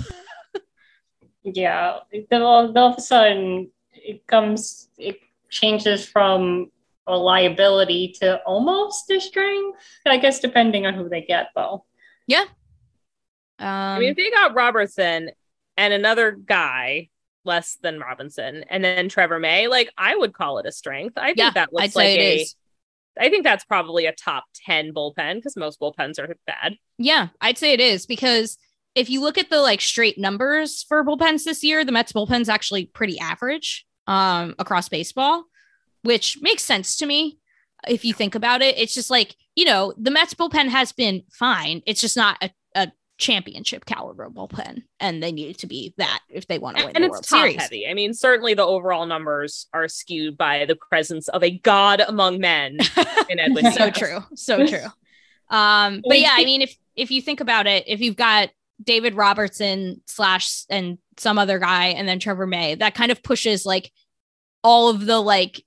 Yeah, then all, all of a sudden it comes, it changes from a liability to almost a strength. I guess depending on who they get, though. Yeah. Um, I mean, if they got Robertson and another guy less than Robinson and then Trevor May, like I would call it a strength. I think yeah, that looks I'd like say it a. is. I think that's probably a top ten bullpen because most bullpens are bad. Yeah, I'd say it is because if you look at the like straight numbers for bullpens this year, the Mets bullpen's actually pretty average um, across baseball, which makes sense to me. If you think about it, it's just like, you know, the Mets bullpen has been fine. It's just not a, a championship caliber bullpen, and they need it to be that if they want to win And the it's World top Series. heavy. I mean, certainly the overall numbers are skewed by the presence of a god among men in Edwin. So Diaz. true. So true. Um, but yeah, I mean, if if you think about it, if you've got David Robertson slash and some other guy, and then Trevor May. That kind of pushes like all of the like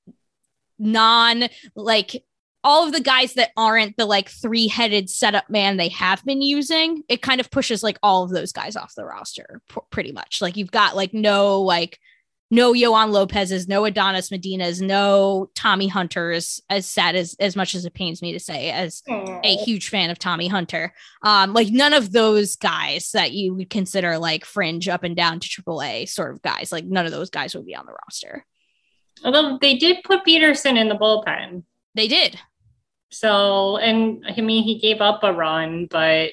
non like all of the guys that aren't the like three-headed setup man they have been using. It kind of pushes like all of those guys off the roster p- pretty much. Like you've got like no like no Yohan Lopez's, no Adonis Medina's, no Tommy Hunter's, as sad as as much as it pains me to say, as Aww. a huge fan of Tommy Hunter. Um, like none of those guys that you would consider like fringe up and down to triple A sort of guys, like none of those guys would be on the roster. Although they did put Peterson in the bullpen. They did. So, and I mean, he gave up a run, but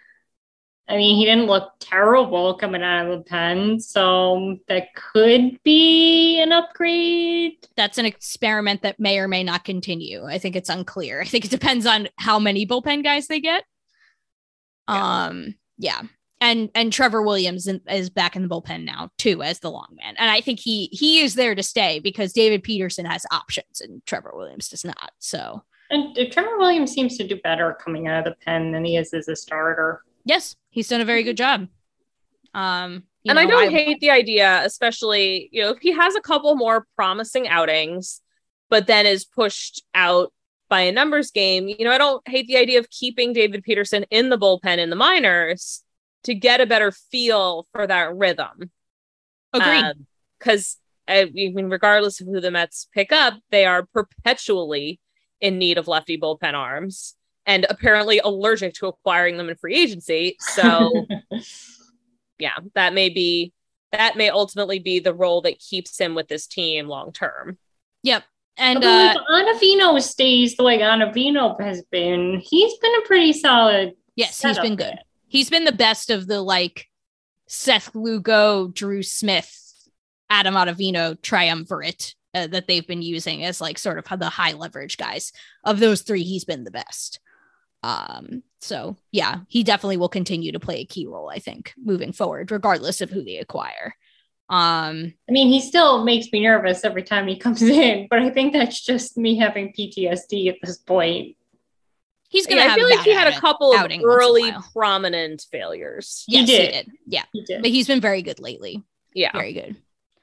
I mean, he didn't look terrible coming out of the pen. So that could be an upgrade. That's an experiment that may or may not continue. I think it's unclear. I think it depends on how many bullpen guys they get. Yeah. Um, yeah. And and Trevor Williams in, is back in the bullpen now too as the long man. And I think he he is there to stay because David Peterson has options and Trevor Williams does not. So and Trevor Williams seems to do better coming out of the pen than he is as a starter. Yes, he's done a very good job. Um, and know, I don't I, hate the idea, especially, you know, if he has a couple more promising outings, but then is pushed out by a numbers game, you know, I don't hate the idea of keeping David Peterson in the bullpen in the minors to get a better feel for that rhythm. Agreed. Because, um, I mean, regardless of who the Mets pick up, they are perpetually in need of lefty bullpen arms. And apparently allergic to acquiring them in free agency. So, yeah, that may be that may ultimately be the role that keeps him with this team long term. Yep. And uh, uh, if Ottavino stays the way Ottavino has been, he's been a pretty solid. Yes, he's been good. He's been the best of the like Seth Lugo, Drew Smith, Adam Ottavino triumvirate uh, that they've been using as like sort of the high leverage guys. Of those three, he's been the best. Um, so yeah, he definitely will continue to play a key role, I think, moving forward, regardless of who they acquire. Um, I mean, he still makes me nervous every time he comes in, but I think that's just me having P T S D at this point. He's gonna. Yeah, have I feel like he had a couple of early a prominent failures. Yes, he did. he did. Yeah, he did. But he's been very good lately. Yeah, very good.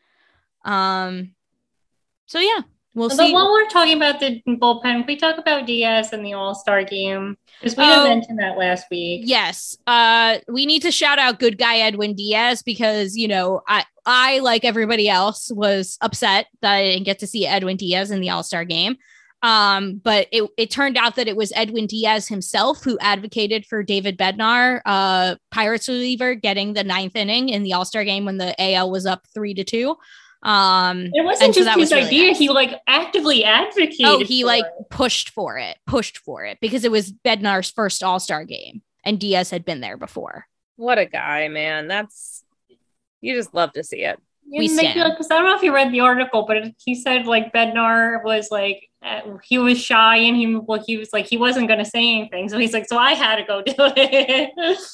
Um. So yeah. We'll Although see. while we're talking about the bullpen, we talk about Diaz and the All-Star game because we Oh, didn't mention that last week. Yes. Uh, we need to shout out good guy Edwin Diaz because, you know, I, I, like everybody else, was upset that I didn't get to see Edwin Diaz in the All-Star game. Um, but it, it turned out that it was Edwin Diaz himself who advocated for David Bednar, uh, Pirates reliever, getting the ninth inning in the All-Star game when the A L was up three to two. Um, it wasn't so just his really idea. nice. He like actively advocated. Oh, he for like it. pushed for it, pushed for it because it was Bednar's first All-Star game and Diaz had been there before. What a guy, man. That's, you just love to see it. We Because stand. I don't know if you read the article, but he said like Bednar was like uh, he was shy and he well, he was like he wasn't going to say anything, so he's like, so I had to go do it.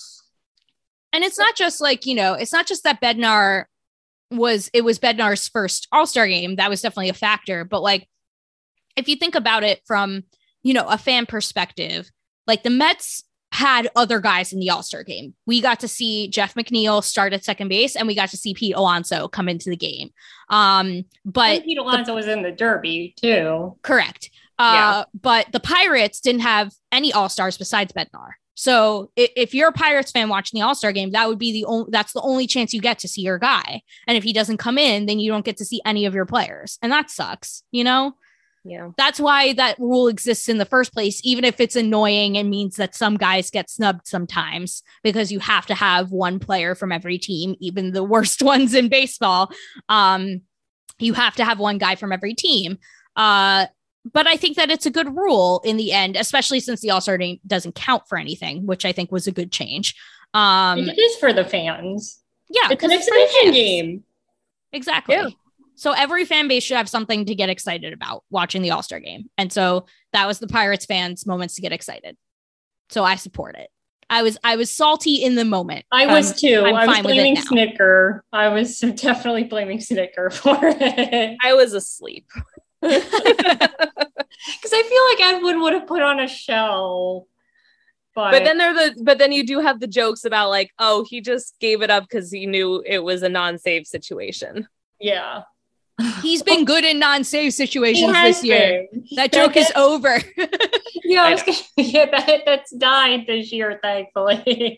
And it's not just like, you know, it's not just that Bednar was, it was Bednar's first All-Star game. That was definitely a factor. But like, if you think about it from, you know, a fan perspective, like the Mets had other guys in the All-Star game. We got to see Jeff McNeil start at second base and we got to see Pete Alonso come into the game. Um, but and Pete Alonso the, was in the Derby too. Correct. Uh, yeah. But the Pirates didn't have any All-Stars besides Bednar. So if you're a Pirates fan watching the All-Star game, that would be the only, that's the only chance you get to see your guy. And if he doesn't come in, then you don't get to see any of your players. And that sucks, you know? Yeah. That's why that rule exists in the first place, even if it's annoying and means that some guys get snubbed sometimes because you have to have one player from every team, even the worst ones in baseball. Um, you have to have one guy from every team. Uh, But I think that it's a good rule in the end, especially since the All-Star game doesn't count for anything, which I think was a good change. Um, it is for the fans. Yeah. It's an exhibition game. Exactly. Yeah. So every fan base should have something to get excited about watching the All-Star game. And so that was the Pirates fans' moments to get excited. So I support it. I was I was salty in the moment. I was um, too. I'm I was fine blaming with it now. Snicker. I was definitely blaming Snicker for it. I was asleep. Because I feel like Edwin would have put on a show. But, But then they're the but then you do have the jokes about like, oh, he just gave it up because he knew it was a non-save situation. yeah. He's been good in non-save situations He has this year. been. That joke is over. Yeah, I I was gonna, yeah, that that's died this year, thankfully.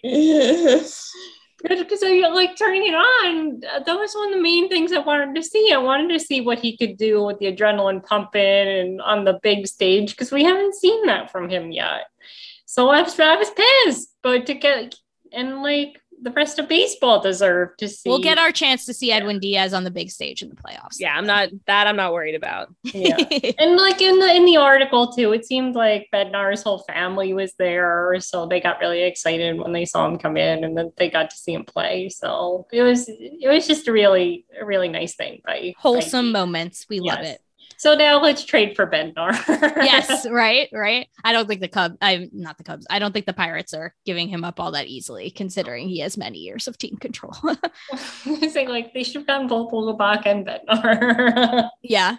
Because I like turning it on. That was one of the main things I wanted to see. I wanted to see what he could do with the adrenaline pumping and on the big stage because we haven't seen that from him yet. So I was I was pissed, but to get and like the rest of baseball deserved to see. We'll get our chance to see Edwin Diaz on the big stage in the playoffs. Yeah, I'm not that I'm not worried about. Yeah. And like in the in the article too, it seemed like Bednar's whole family was there, so they got really excited when they saw him come in, and then they got to see him play. So it was it was just a really a really nice thing by Wholesome by, moments. We love yes. it. So now let's trade for Bednar. Yes, right, right. I don't think the Cubs, I'm not the Cubs. I don't think the Pirates are giving him up all that easily, considering he has many years of team control. I say like they should have gotten both Vogelbach and Bednar. Yeah.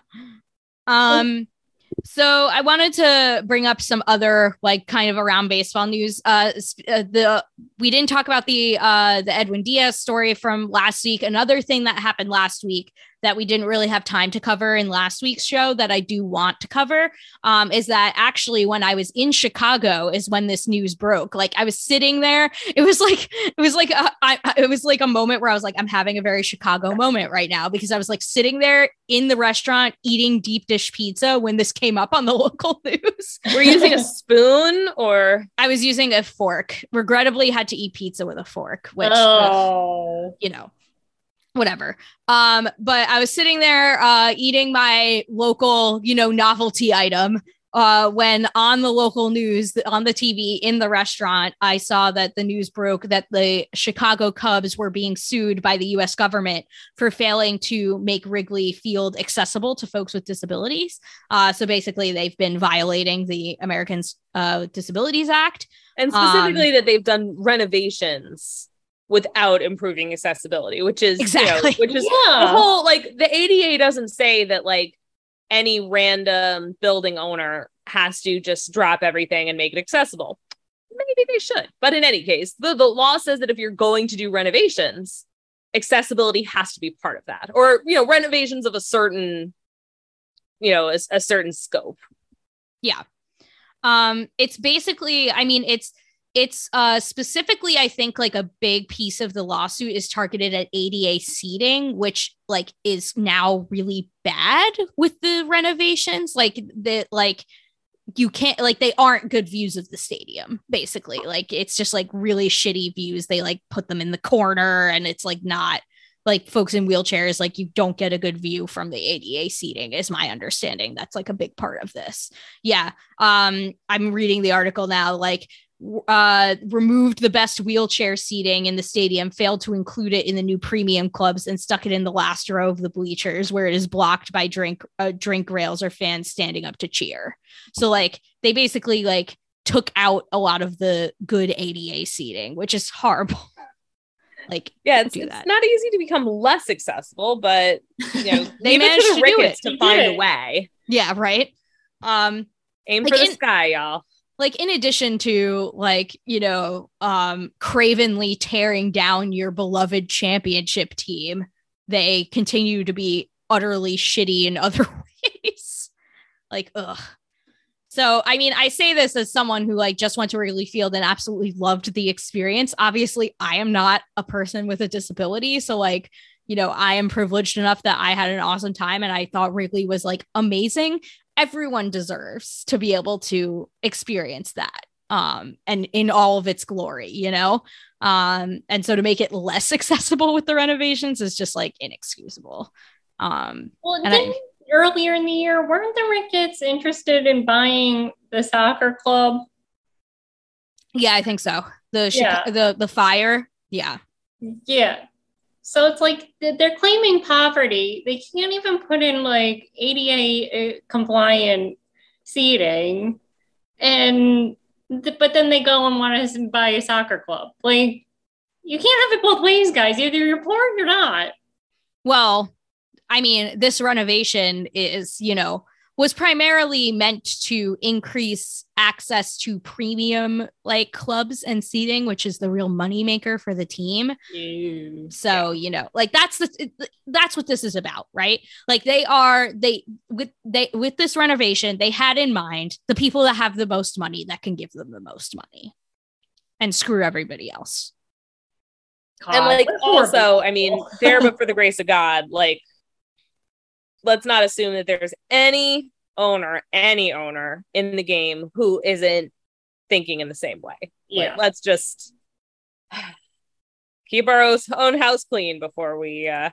Um. So I wanted to bring up some other like kind of around baseball news. Uh, uh, the we didn't talk about the uh the Edwin Diaz story from last week. Another thing that happened last week that we didn't really have time to cover in last week's show that I do want to cover um, is that actually when I was in Chicago is when this news broke. Like I was sitting there. It was like, it was like, a, I, it was like a moment where I was like, I'm having a very Chicago moment right now because I was like sitting there in the restaurant eating deep dish pizza when this came up on the local news. Were you using a spoon or? I was using a fork. Regrettably had to eat pizza with a fork, which, oh. you know, whatever. Um, but I was sitting there uh, eating my local, you know, novelty item uh, when on the local news, on the T V in the restaurant, I saw that the news broke that the Chicago Cubs were being sued by the U S government for failing to make Wrigley Field accessible to folks with disabilities. Uh, so basically, they've been violating the Americans uh, Disabilities Act. And specifically um, that they've done renovations without improving accessibility, which is exactly, you know, which is yeah. the whole, like the A D A doesn't say that like any random building owner has to just drop everything and make it accessible. Maybe they should. But in any case, the, the law says that if you're going to do renovations, accessibility has to be part of that. Or, you know, renovations of a certain, you know, a, a certain scope. Yeah. Um, it's basically, I mean, it's It's uh, specifically, I think, like a big piece of the lawsuit is targeted at A D A seating, which like is now really bad with the renovations. Like the like you can't like they aren't good views of the stadium. Basically, like it's just like really shitty views. They like put them in the corner, and it's like not like folks in wheelchairs. Like you don't get a good view from the A D A seating, is my understanding. That's like a big part of this. Yeah, um, I'm reading the article now. Like. Uh, removed the best wheelchair seating in the stadium, failed to include it in the new premium clubs, and stuck it in the last row of the bleachers where it is blocked by drink uh, drink rails or fans standing up to cheer. So like they basically like took out a lot of the good A D A seating, which is horrible. Like yeah, it's, do it's that. not easy to become less accessible, but you know they leave it managed to, the to do Ricketts it. to They find did a it. way. Yeah, right. Um, Aim Like for the in- sky, y'all. like in addition to like, you know, um, cravenly tearing down your beloved championship team, they continue to be utterly shitty in other ways. Like, ugh. So, I mean, I say this as someone who like just went to Wrigley Field and absolutely loved the experience. Obviously, I am not a person with a disability. So like, you know, I am privileged enough that I had an awesome time and I thought Wrigley was like amazing. Everyone deserves to be able to experience that um, and in all of its glory, you know? Um, and so to make it less accessible with the renovations is just like inexcusable. Um, Well, and didn't I, earlier in the year, weren't the Ricketts interested in buying the soccer club? yeah, I think so. The, Yeah. Chica- the, the fire. Yeah. Yeah. So it's like they're claiming poverty. They can't even put in like A D A compliant seating. And, but then they go and want us to buy a soccer club. Like, you can't have it both ways, guys. Either you're poor or you're not. Well, I mean, this renovation is, you know, was primarily meant to increase access to premium like clubs and seating, which is the real moneymaker for the team. Ew. So, you know, like that's the that's what this is about, right? Like they are they with they with this renovation, they had in mind the people that have the most money that can give them the most money and screw everybody else. God, And like what horrible also, I mean, people. there but for the grace of God, like let's not assume that there's any owner, any owner in the game who isn't thinking in the same way. Yeah. Like, let's just keep our own house clean before we uh,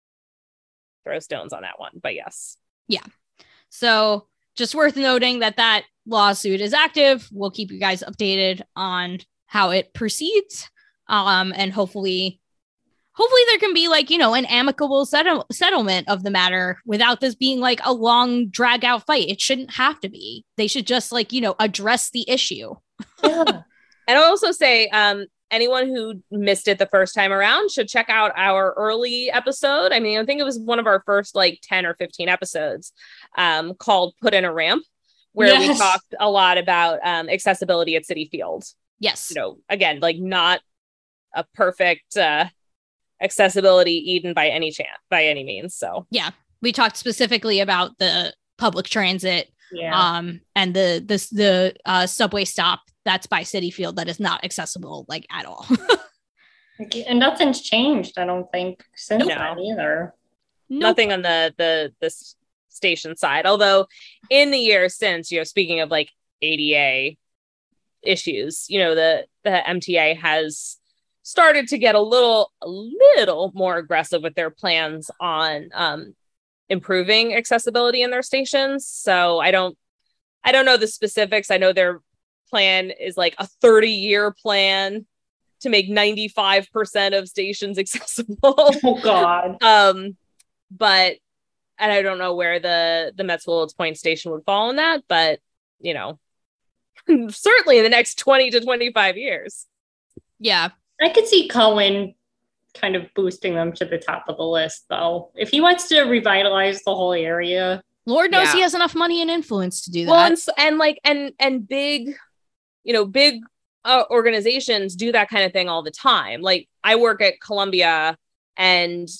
throw stones on that one. But yes. Yeah. So just worth noting that that lawsuit is active. We'll keep you guys updated on how it proceeds. Um, and hopefully Hopefully there can be like, you know, an amicable settle- settlement of the matter without this being like a long drag out fight. It shouldn't have to be. They should just like, you know, address the issue. Yeah. And I'll also say, um, anyone who missed it the first time around should check out our early episode. I mean, I think it was one of our first like ten or fifteen episodes um, called Put in a Ramp, where Yes. we talked a lot about um, accessibility at Citi Field. Yes. You know, again, like not a perfect uh, accessibility even by any chance, by any means. So Yeah. We talked specifically about the public transit Yeah. um, and the this the uh, subway stop that's by Citi Field that is not accessible like at all. And nothing's changed, I don't think, since No. then either. nothing on the the the s- station side. Although in the years since, you know, speaking of like A D A issues, you know, the the M T A has started to get a little a little more aggressive with their plans on um improving accessibility in their stations. So I don't I don't know the specifics. I know their plan is like a thirty year plan to make ninety-five percent of stations accessible. Oh God. Um, but and I don't know where the the Mets Willows Point station would fall in that, but you know, certainly in the next twenty to twenty-five years. Yeah. I could see Cohen kind of boosting them to the top of the list, though. If he wants to revitalize the whole area. Lord knows Yeah. he has enough money and influence to do that. Well, and, s- and like and and big, you know, big uh, organizations do that kind of thing all the time. Like I work at Columbia, and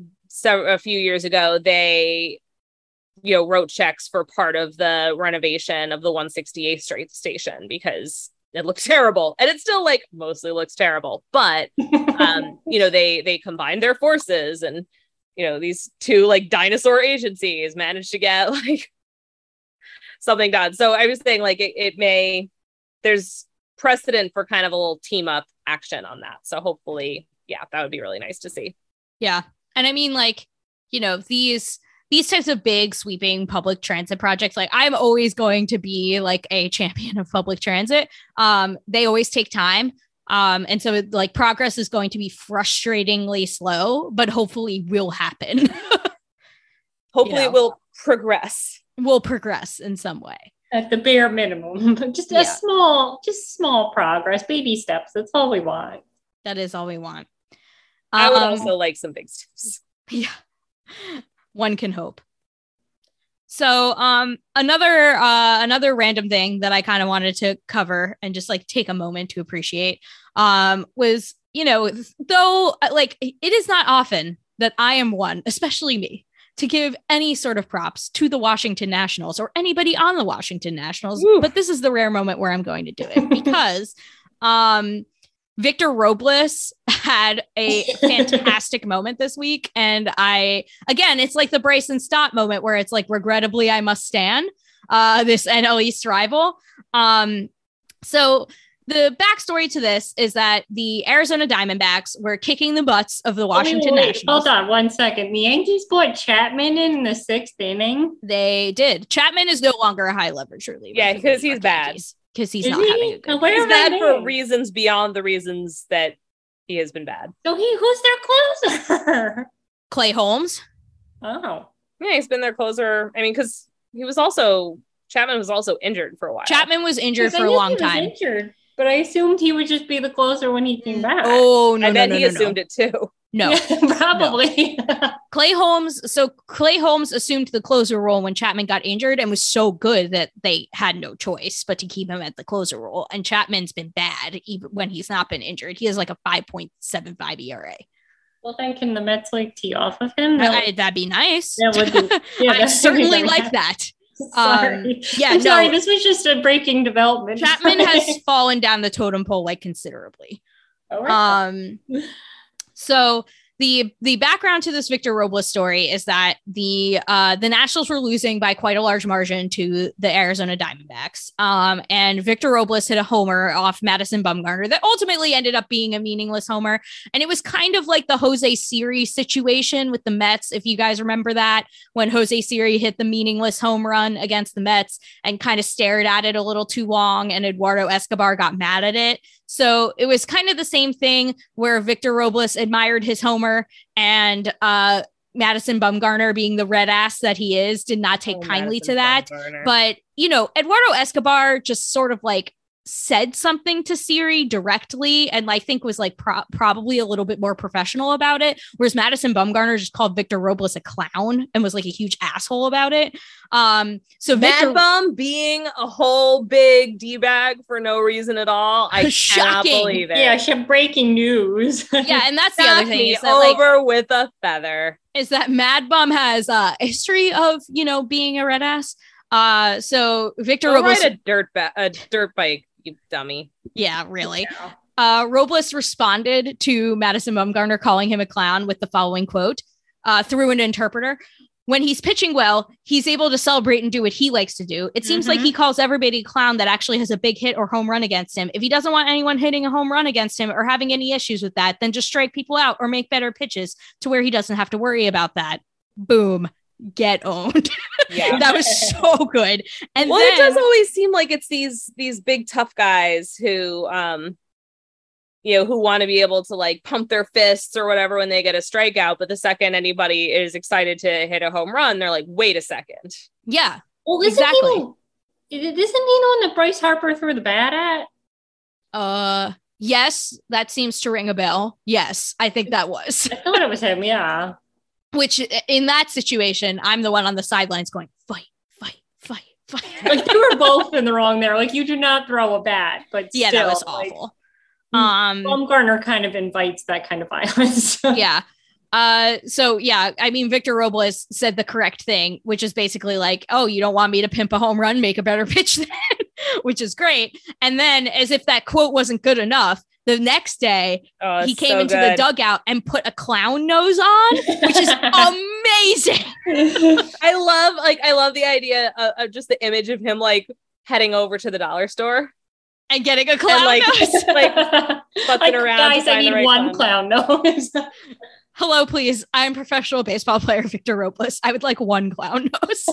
so a few years ago they, you know, wrote checks for part of the renovation of the one sixty-eighth Street station because it looks terrible, and it still like mostly looks terrible. But um, you know, they they combined their forces, and you know, these two like dinosaur agencies managed to get like something done. So I was saying like it, it may there's precedent for kind of a little team up action on that. So hopefully, yeah, that would be really nice to see. Yeah. And I mean, like, you know, these these types of big sweeping public transit projects, like I'm always going to be like a champion of public transit. Um, they always take time. Um, and so like progress is going to be frustratingly slow, but hopefully will happen. Hopefully You know. it will progress. Will progress in some way. At the bare minimum. Just Yeah. a small, just small progress, baby steps. That's all we want. That is all we want. I would Um, also like some big steps. Yeah. One can hope. So um another uh another random thing that I kind of wanted to cover and just like take a moment to appreciate um was, you know, though like it is not often that I am one, especially me, to give any sort of props to the Washington Nationals or anybody on the Washington Nationals, Woo. but this is the rare moment where I'm going to do it because um Victor Robles had a fantastic moment this week. And I, again, it's like the Bryson Stott moment where it's like, regrettably, I must stand uh, this N L East rival. Um, so the backstory to this is that the Arizona Diamondbacks were kicking the butts of the Washington Wait, wait, wait. Nationals. Hold on one second. The Yankees put Chapman in the sixth inning. They did. Chapman is no longer a high leverage reliever. Yeah, because he's bad. Because he's Is not he? having a good. Oh, where He's am I bad for then? reasons beyond the reasons that he has been bad. So he, who's their closer? Clay Holmes. Oh. Yeah, he's been their closer. I mean, because he was also Chapman was also injured for a while. Chapman was injured Because I for a knew long he was time. Injured, but I assumed he would just be the closer when he came back. Oh no! I no, bet no, he no, assumed no. it too. No, probably. No. Clay Holmes. So Clay Holmes assumed the closer role when Chapman got injured and was so good that they had no choice but to keep him at the closer role. And Chapman's been bad even when he's not been injured. He has like a five point seven five E R A. Well, then can the Mets like tee off of him? That I, that'd be nice. That would be, yeah, I certainly like that. Sorry. Um, yeah, I'm no, sorry. This was just a breaking development. Chapman has fallen down the totem pole like considerably. All right. Um, so the the background to this Victor Robles story is that the uh, the Nationals were losing by quite a large margin to the Arizona Diamondbacks. Um, and Victor Robles hit a homer off Madison Bumgarner that ultimately ended up being a meaningless homer. And it was kind of like the Jose Siri situation with the Mets, if you guys remember that, when Jose Siri hit the meaningless home run against the Mets and kind of stared at it a little too long, and Eduardo Escobar got mad at it. So it was kind of the same thing where Victor Robles admired his homer, and uh, Madison Bumgarner, being the red ass that he is, did not take Oh, kindly Madison to that. Bumgarner. But, you know, Eduardo Escobar just sort of like said something to Siri directly, and I think was like pro- probably a little bit more professional about it. Whereas Madison Bumgarner just called Victor Robles a clown and was like a huge asshole about it. Um, so Mad Victor, Bum being a whole big D-bag for no reason at all. I cannot Shocking. believe it. Yeah, she had breaking news. yeah, and that's the other Knocked thing me is that, like, over with a feather. is that Mad Bum has uh, a history of, you know, being a red ass. Uh, so Victor Go Robles, ride a dirt ba- a dirt bike, you dummy. yeah, really. Uh, Robles responded to Madison Bumgarner calling him a clown with the following quote uh, through an interpreter. When he's pitching well, he's able to celebrate and do what he likes to do. It seems like he calls everybody a clown that actually has a big hit or home run against him. If he doesn't want anyone hitting a home run against him or having any issues with that, then just strike people out or make better pitches to where he doesn't have to worry about that. Boom. Get owned. Yeah. That was so good. And well, then, it does always seem like it's these these big tough guys who um you know who want to be able to like pump their fists or whatever when they get a strikeout, but the second anybody is excited to hit a home run, they're like, wait a second. yeah, Well, isn't exactly. he, isn't he the one that Bryce Harper threw the bat at? Uh, yes, that seems to ring a bell. Yes, I think that was. I thought it was him. Yeah. Which in that situation, I'm the one on the sidelines going, fight, fight, fight, fight. Like you were both in the wrong there. Like you do not throw a bat, but yeah, still, that was like, awful. Um, Bumgarner kind of invites that kind of violence. yeah. Uh, so yeah, I mean, Victor Robles said the correct thing, which is basically like, oh, you don't want me to pimp a home run, make a better pitch then, which is great. And then as if that quote wasn't good enough, the next day oh, he came so into good. the dugout and put a clown nose on, which is amazing. I love like I love the idea of, of just the image of him like heading over to the dollar store and getting a clown and, like, nose. like futzing Like, around. guys, to I find the need right one clown nose. Hello, please. I'm professional baseball player Victor Robles. I would like one clown nose.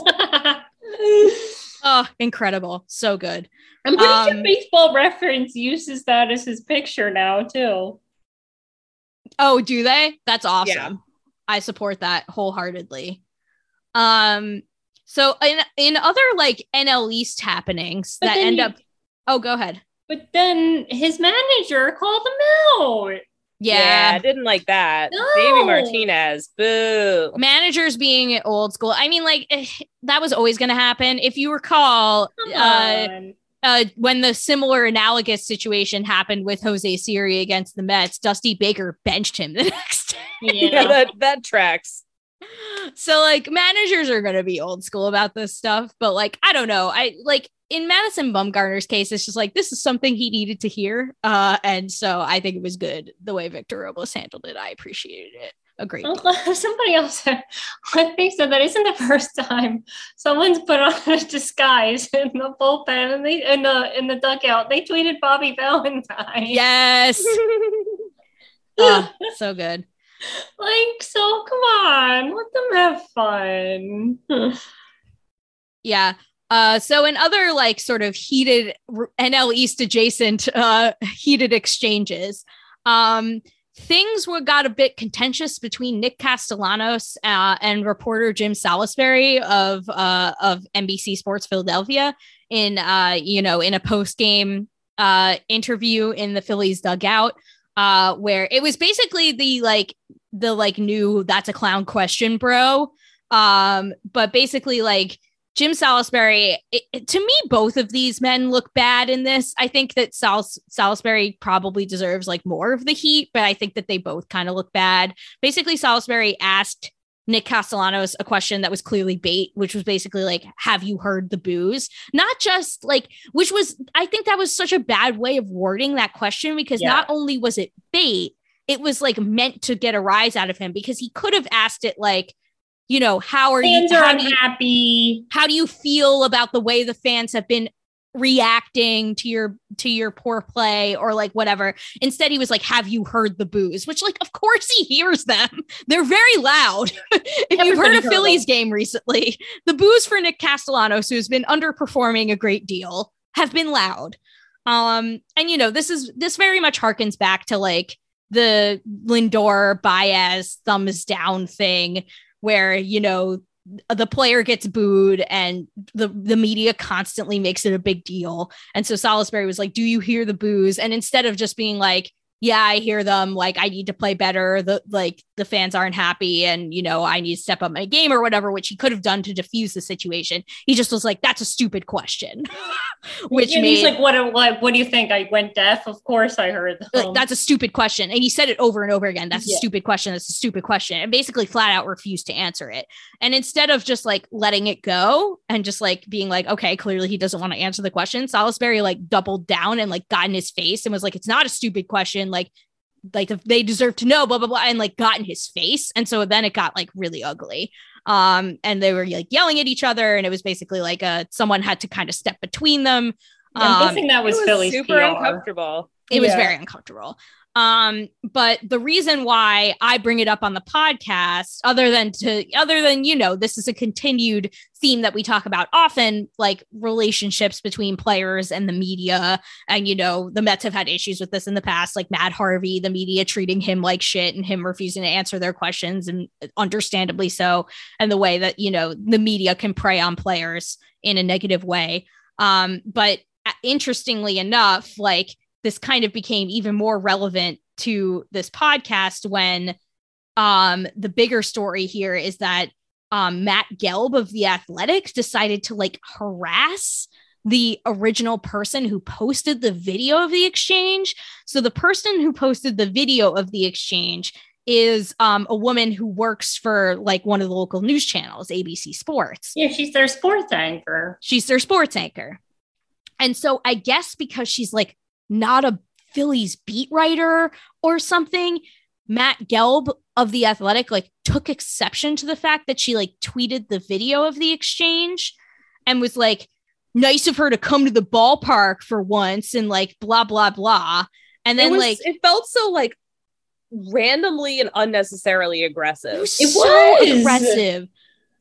Oh, incredible. So good. I'm pretty Um, sure Baseball Reference uses that as his picture now, too. Oh, do they? That's awesome. Yeah. I support that wholeheartedly. Um, so in in other like N L East happenings But that then end you- up, oh, go ahead. But then his manager called him out. Yeah. I didn't like that. No. Davey Martinez. Boo. Managers being old school. I mean, like eh, that was always going to happen. If you recall, Come uh, on. uh, when the similar analogous situation happened with Jose Siri against the Mets, Dusty Baker benched him the next day. Yeah. Yeah, that, that tracks. So like managers are going to be old school about this stuff, but like, I don't know. I like in Madison Bumgarner's case, it's just like, this is something he needed to hear. Uh, and so I think it was good the way Victor Robles handled it. I appreciated it a great deal. Oh, somebody else said, I think so. That isn't the first time someone's put on a disguise in the bullpen and they in the in the dugout. They tweeted Bobby Valentine. Yes. Oh, so good. Like, so come on, let them have fun. Yeah. Uh, so in other like sort of heated r- N L East adjacent uh, heated exchanges, um, things were got a bit contentious between Nick Castellanos uh, and reporter Jim Salisbury of uh, of N B C Sports Philadelphia in uh, you know in a post game uh, interview in the Phillies dugout. Uh, where it was basically the like the like new that's a clown question, bro. Um, but basically, like Jim Salisbury, it, it, to me, both of these men look bad in this. I think that Sal- Salisbury probably deserves like more of the heat, but I think that they both kind of look bad. Basically, Salisbury asked Nick Castellanos a question that was clearly bait, which was basically like, have you heard the booze? Not just like, which was, I think that was such a bad way of wording that question, because yeah. not only was it bait, it was like meant to get a rise out of him, because he could have asked it like, you know, how are fans you are how unhappy? Do you, how do you feel about the way the fans have been reacting to your to your poor play, or like whatever? Instead, he was like, have you heard the boos? Which, like, of course he hears them. They're very loud. If you've heard a Phillies game recently, the boos for Nick Castellanos, who's been underperforming a great deal, have been loud. Um, and you know, this is this very much harkens back to like the Lindor Baez thumbs down thing, where, you know, the player gets booed and the, the media constantly makes it a big deal. And so Salisbury was like, do you hear the boos? And instead of just being like, yeah, I hear them, like, I need to play better, the like the fans aren't happy, and, you know, I need to step up my game or whatever, which he could have done to diffuse the situation, he just was like, that's a stupid question. Which and made, he's like, what, what what do you think? I went deaf? Of course I heard them. Like, that's a stupid question. And he said it over and over again. That's yeah. a stupid question. That's a stupid question. And basically flat out refused to answer it. And instead of just like letting it go and just like being like, okay, clearly he doesn't want to answer the question, Salisbury like doubled down and like got in his face and was like, it's not a stupid question. Like, like they deserve to know, blah, blah, blah, and like got in his face. And so then it got like really ugly. Um, and they were like yelling at each other, and it was basically like uh someone had to kind of step between them. Yeah, I'm um, guessing that was, was Philly's super P R. uncomfortable. It yeah. was very uncomfortable. Um, but the reason why I bring it up on the podcast, other than to other than, you know, this is a continued theme that we talk about often, like relationships between players and the media. And, you know, the Mets have had issues with this in the past, like Matt Harvey, the media treating him like shit and him refusing to answer their questions, and understandably so. And the way that, you know, the media can prey on players in a negative way. Um, but interestingly enough, like, this kind of became even more relevant to this podcast when um, the bigger story here is that um, Matt Gelb of The Athletic decided to like harass the original person who posted the video of the exchange. So the person who posted the video of the exchange is um, a woman who works for like one of the local news channels, A B C Sports. Yeah, she's their sports anchor. She's their sports anchor. And so I guess because she's like not a Phillies beat writer or something, Matt Gelb of The Athletic like took exception to the fact that she like tweeted the video of the exchange and was like, nice of her to come to the ballpark for once and like blah, blah, blah. And then it was, like it felt so like randomly and unnecessarily aggressive. It was It so was. aggressive.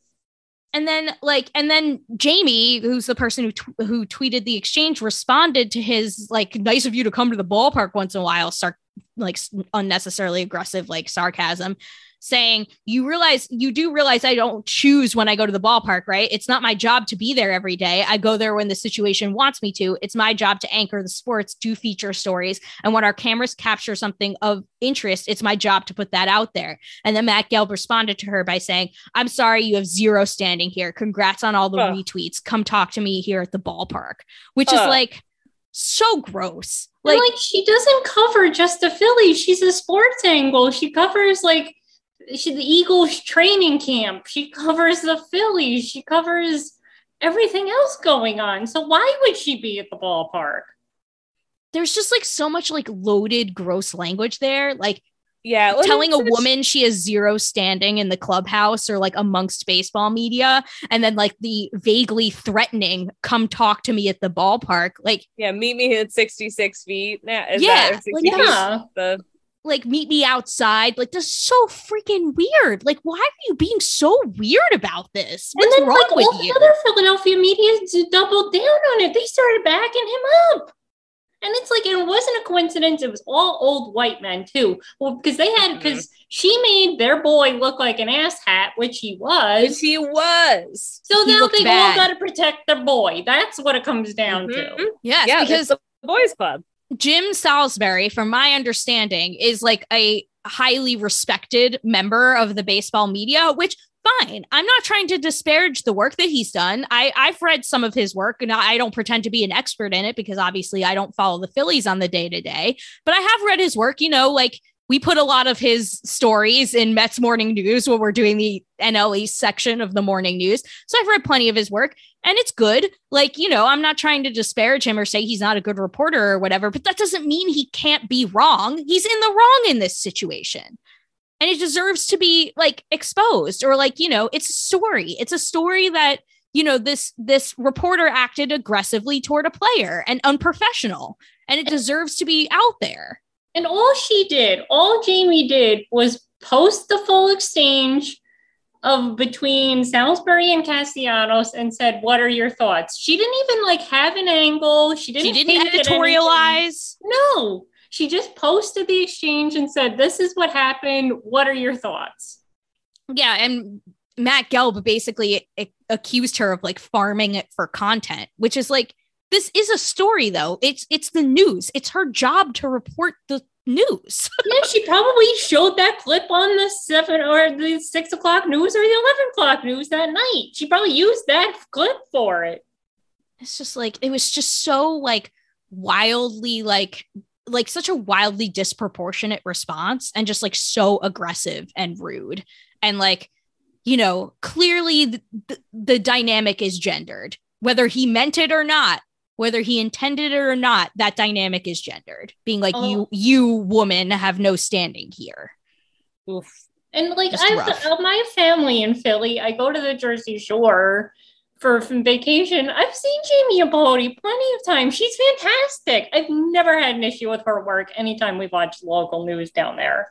And then like, and then Jamie, who's the person who t- who tweeted the exchange, responded to his like, nice of you to come to the ballpark once in a while, sar- like unnecessarily aggressive, like sarcasm, saying, you realize, you do realize I don't choose when I go to the ballpark, right? It's not my job to be there every day. I go there when the situation wants me to. It's my job to anchor the sports, do feature stories. And when our cameras capture something of interest, it's my job to put that out there. And then Matt Gelb responded to her by saying, I'm sorry, you have zero standing here. Congrats on all the uh. retweets. Come talk to me here at the ballpark, which uh. is like so gross. Like, Like, like she doesn't cover just the Phillies. She's a sports angle. She covers like she, the Eagles training camp. She covers the Phillies. She covers everything else going on. So why would she be at the ballpark? there's just like so much like loaded, gross language there. Like, yeah, well, telling a it's- woman she has zero standing in the clubhouse or like amongst baseball media, and then like the vaguely threatening, come talk to me at the ballpark. Like, yeah, meet me at sixty-six feet. Yeah, is Yeah, that, or like, sixty yeah. feet, the like meet me outside. Like, this is so freaking weird. Like, why are you being so weird about this? What's and then wrong like with all you? the other Philadelphia media d- doubled down on it. They started backing him up. And it's like, it wasn't a coincidence. It was all old white men too. Well, because they had, because Mm-hmm. she made their boy look like an asshat, which he was. which he was. So He now looked they bad. all got to protect their boy. That's what it comes down Mhm. to. Yes, Yeah, because it's the boys club. Jim Salisbury, from my understanding, is like a highly respected member of the baseball media, which fine. I'm not trying to disparage the work that he's done. I, I've read some of his work and I don't pretend to be an expert in it because obviously I don't follow the Phillies on the day to day, but I have read his work. You know, like we put a lot of his stories in Mets Morning News when we're doing the N L East section of the morning news. So I've read plenty of his work and it's good. Like, you know, I'm not trying to disparage him or say he's not a good reporter or whatever, but that doesn't mean he can't be wrong. He's in the wrong in this situation. And it deserves to be like exposed or like, you know, it's a story. It's a story that, you know, this this reporter acted aggressively toward a player and unprofessional, and it deserves to be out there. And all she did, all Jamie did was post the full exchange of between Salisbury and Castellanos and said, what are your thoughts? She didn't even like have an angle. She didn't, she didn't editorialize. No. She just posted the exchange and said, this is what happened. What are your thoughts? Yeah. And Matt Gelb basically a- accused her of like farming it for content, which is like, this is a story though. It's, it's the news. It's her job to report the news. Yeah, she probably showed that clip on the seven or the six o'clock news or the eleven o'clock news that night. She probably used that clip for it. It's just like, it was just so like wildly like, like such a wildly disproportionate response and just like so aggressive and rude. And like, you know, clearly the, the, the dynamic is gendered, whether he meant it or not, whether he intended it or not, that dynamic is gendered, being like, oh. you, you woman have no standing here. Oof. And like, I have my family in Philly. I go to the Jersey Shore for vacation. I've seen Jamie Apodi plenty of times. She's fantastic. I've never had an issue with her work anytime we've watched local news down there.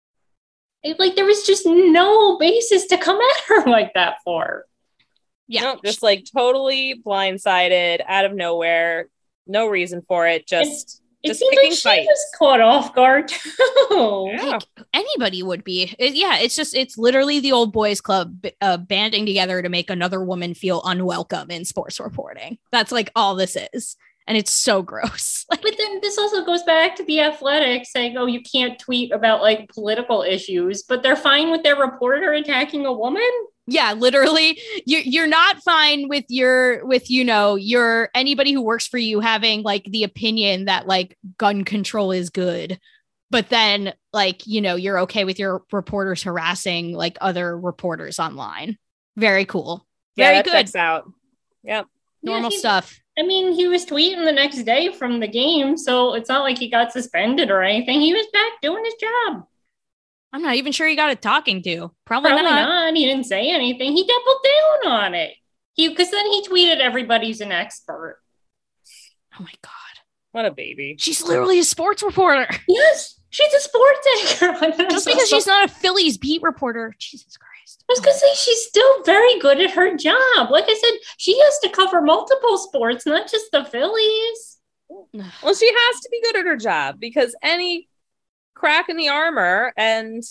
It, like there was just no basis to come at her like that for. Yeah, no, just like totally blindsided out of nowhere. No reason for it. Just it just seems picking like she fights. was caught off guard too. Yeah. Like anybody would be. It, yeah, it's just it's literally the old boys club uh, banding together to make another woman feel unwelcome in sports reporting. That's like all this is. And it's so gross. But then this also goes back to the Athletic saying, oh, you can't tweet about like political issues, but they're fine with their reporter attacking a woman. Yeah, literally. You're, you're not fine with your, with, you know, your, anybody who works for you having like the opinion that like gun control is good. But then like, you know, you're okay with your reporters harassing like other reporters online. Very cool. Very yeah, that good. Checks out. Yep. Normal yeah, stuff. I mean, he was tweeting the next day from the game, so it's not like he got suspended or anything. He was back doing his job. I'm not even sure he got a talking to. Probably, Probably not. not. He didn't say anything. He doubled down on it. He because then he tweeted, "Everybody's an expert." Oh my god, what a baby! She's literally a sports reporter. Yes, she's a sports anchor. Just because she's not a Phillies beat reporter, Jesus Christ. I was going to say, she's still very good at her job. Like I said, she has to cover multiple sports, not just the Phillies. Well, she has to be good at her job because any crack in the armor and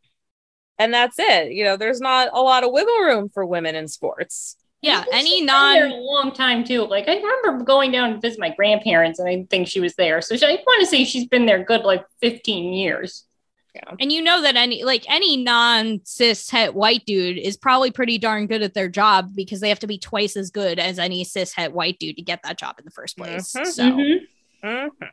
and that's it. You know, there's not a lot of wiggle room for women in sports. Yeah, any she's non been there a long time too. Like I remember going down to visit my grandparents, and I think she was there. So she, I want to say she's been there good like fifteen years. Yeah. And you know that any like any non-cis het white dude is probably pretty darn good at their job because they have to be twice as good as any cis het white dude to get that job in the first place. Mm-hmm. So, mm-hmm. Mm-hmm.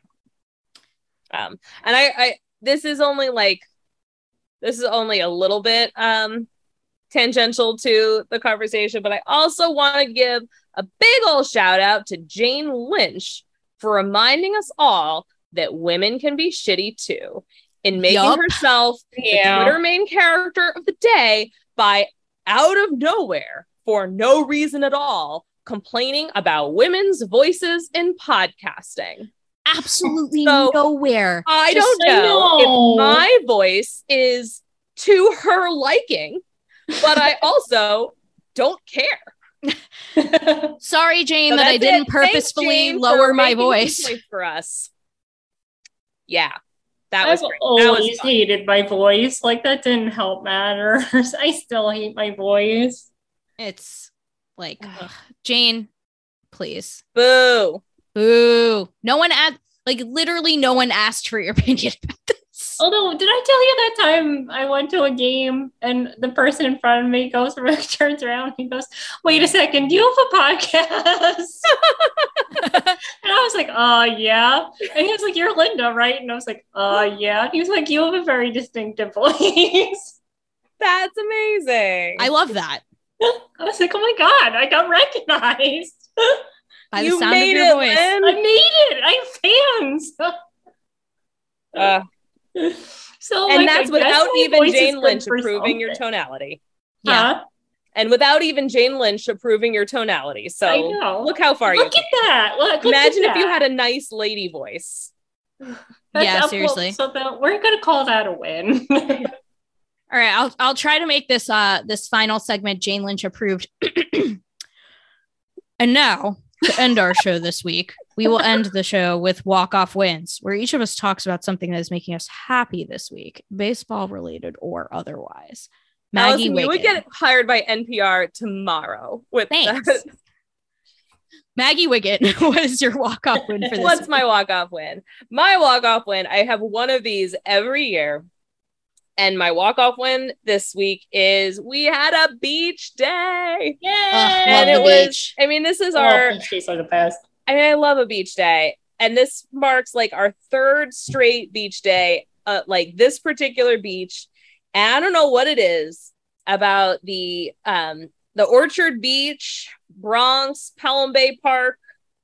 um, and I, I, this is only like, this is only a little bit um tangential to the conversation, but I also want to give a big old shout out to Jane Lynch for reminding us all that women can be shitty too. In making yep. herself yeah. the Twitter main character of the day by out of nowhere, for no reason at all, complaining about women's voices in podcasting. Absolutely so, nowhere. I Just don't know, know if my voice is to her liking, but I also don't care. Sorry, Jane, so that I didn't it. purposefully Thanks, Jane, lower my voice. For us. Yeah. That I've was great. always was hated my voice. Like that didn't help matters. I still hate my voice. It's like ugh. Jane, please. Boo. Boo. No one asked, like literally no one asked for your opinion about this. Although, did I tell you that time I went to a game and the person in front of me goes, turns around and he goes, wait a second, do you have a podcast? And I was like, oh, yeah. And he was like, you're Linda, right? And I was like, oh, yeah. And he was like, you have a very distinctive voice. That's amazing. I love that. I was like, oh my God, I got recognized. By the You sound made of your it, voice. Lynn. I made it. I have fans. Uh, So and like, that's I without guess my even voice is Jane good Lynch for approving your something. tonality. Yeah. Huh? And without even Jane Lynch approving your tonality. So I know. look how far Look you at came. that. Look, look Imagine at if you that. had a nice lady voice. That's Yeah, up- well, seriously. So the, we're gonna call that a win. All right, I'll I'll try to make this uh this final segment Jane Lynch approved. And now, to end our show this week, we will end the show with walk-off wins, where each of us talks about something that is making us happy this week, baseball related or otherwise. Maggie Allison, you would Wiggin. get hired by N P R tomorrow with Thanks. that. Maggie Wiggin, what is your walk-off win for this What's week? my walk-off win? My walk-off win, I have one of these every year. And my walk-off win this week is we had a beach day. Yay! Ugh, And love it the was, beach. I mean, this is Oh, our, beach days are the best. I mean, I love a beach day. And this marks like our third straight beach day, uh, like this particular beach. And I don't know what it is about the, um, the Orchard Beach, Bronx, Pelham Bay Park,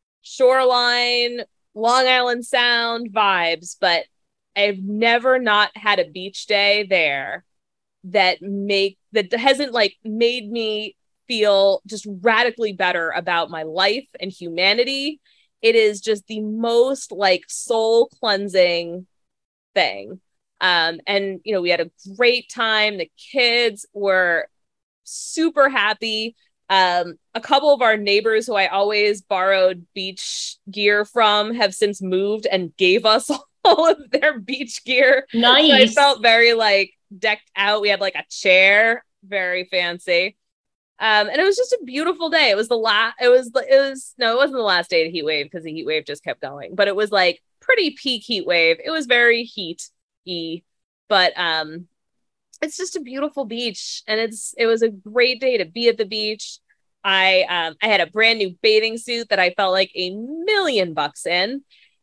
Shoreline, Long Island Sound vibes, but I've never not had a beach day there that make that hasn't like made me feel just radically better about my life and humanity. It is just the most like soul cleansing thing. Um, and you know, we had a great time. The kids were super happy. Um, a couple of our neighbors who I always borrowed beach gear from have since moved and gave us all of their beach gear. Nice. So I felt very like decked out. We had like a chair, very fancy. Um, and it was just a beautiful day. It was the last, it was, it was, no, it wasn't the last day of the heat wave because the heat wave just kept going, but it was like pretty peak heat wave. It was very heat-y, but, um, it's just a beautiful beach and it's, it was a great day to be at the beach. I, um, I had a brand new bathing suit that I felt like a million bucks in.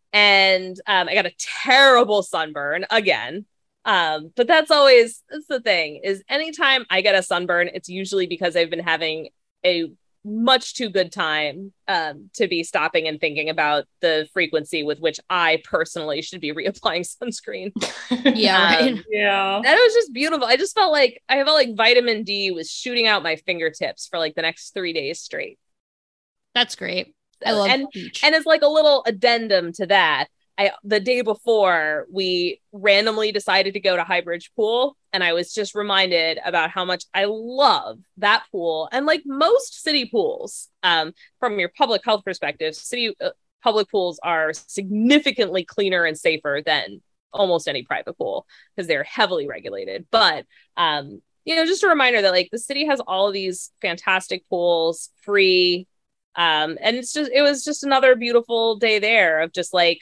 And, um, I got a terrible sunburn again. Um, but that's always, that's the thing is anytime I get a sunburn, it's usually because I've been having a much too good time, um, to be stopping and thinking about the frequency with which I personally should be reapplying sunscreen. Yeah, right. Um, Yeah. That was just beautiful. I just felt like I felt like vitamin D was shooting out my fingertips for like the next three days straight. That's great. I love and beach. and it's like a little addendum to that. I the day before we randomly decided to go to Highbridge Pool, and I was just reminded about how much I love that pool. And like most city pools, um, from your public health perspective, city uh, public pools are significantly cleaner and safer than almost any private pool because they're heavily regulated. But um, you know, just a reminder that like the city has all of these fantastic pools, free, um, and it's just it was just another beautiful day there of just like.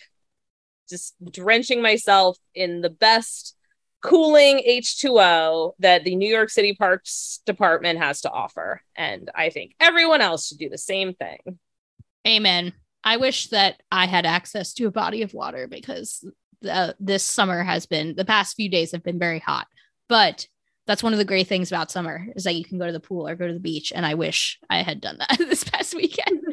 Just drenching myself in the best cooling H two O that the New York City Parks Department has to offer. And I think everyone else should do the same thing. Amen. I wish that I had access to a body of water because the, this summer has been, the past few days have been very hot. But that's one of the great things about summer is that you can go to the pool or go to the beach. And I wish I had done that this past weekend.